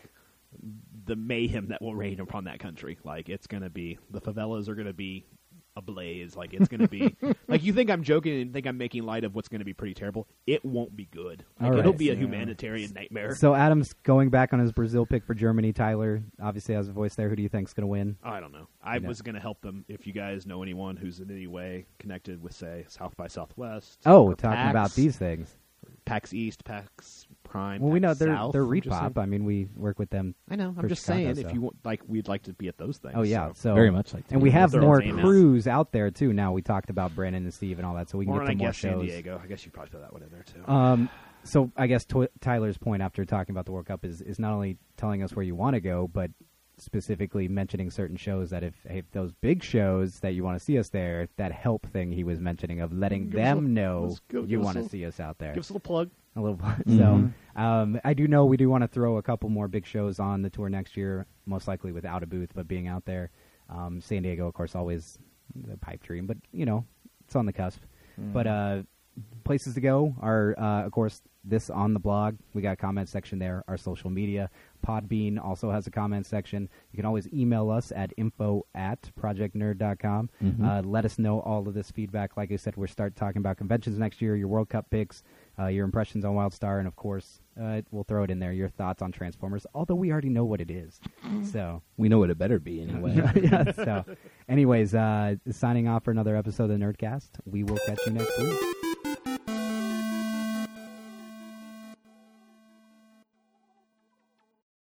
the mayhem that will reign upon that country. Like it's going to be the favelas are going to be ablaze. Like it's going to be like you think I'm joking and think I'm making light of what's going to be pretty terrible. It won't be good. Like, All it'll right. be a Yeah. humanitarian nightmare. So Adam's going back on his Brazil pick for Germany. Tyler obviously has a voice there. Who do you think's going to win? I don't know. I No. was going to help them if you guys know anyone who's in any way connected with, say, South by Southwest. Oh, or talking PAX, about these things. PAX East, PAX Prime. Well, we know PAX they're South, they're I'm just Repop. saying. I mean, we work with them. I know. I'm for just Chicago, saying, so. if you want, like, we'd like to be at those things. Oh yeah, so. so Very much like to and be we have they're more famous. crews out there too. Now we talked about Brandon and Steve and all that, so we can Or get I to more guess San shows. Diego. I guess you probably put that one in there too. Um, so I guess tw- Tyler's point after talking about the World Cup is, is not only telling us where you want to go, but specifically mentioning certain shows that if, if those big shows that you want to see us there, that help thing he was mentioning of letting Give us them a- know let's go- you give us want to a- see us out there. Give us a little plug. A little. Mhm. So um, I do know we do want to throw a couple more big shows on the tour next year, most likely without a booth, but being out there. Um, San Diego, of course, always the pipe dream, but you know it's on the cusp. But uh, places to go are, uh, of course, this on the blog. We got a comment section there. Our social media. Podbean also has a comment section. You can always email us at info at project nerd dot com. Mhm. Uh, let us know all of this feedback. Like I said, we'll start talking about conventions next year, your World Cup picks, uh, your impressions on WildStar, and, of course, uh, we'll throw it in there, your thoughts on Transformers, although we already know what it is. So, We know what it better be anyway. yeah, so anyways, uh, signing off for another episode of the Nerdcast. We will catch you next week.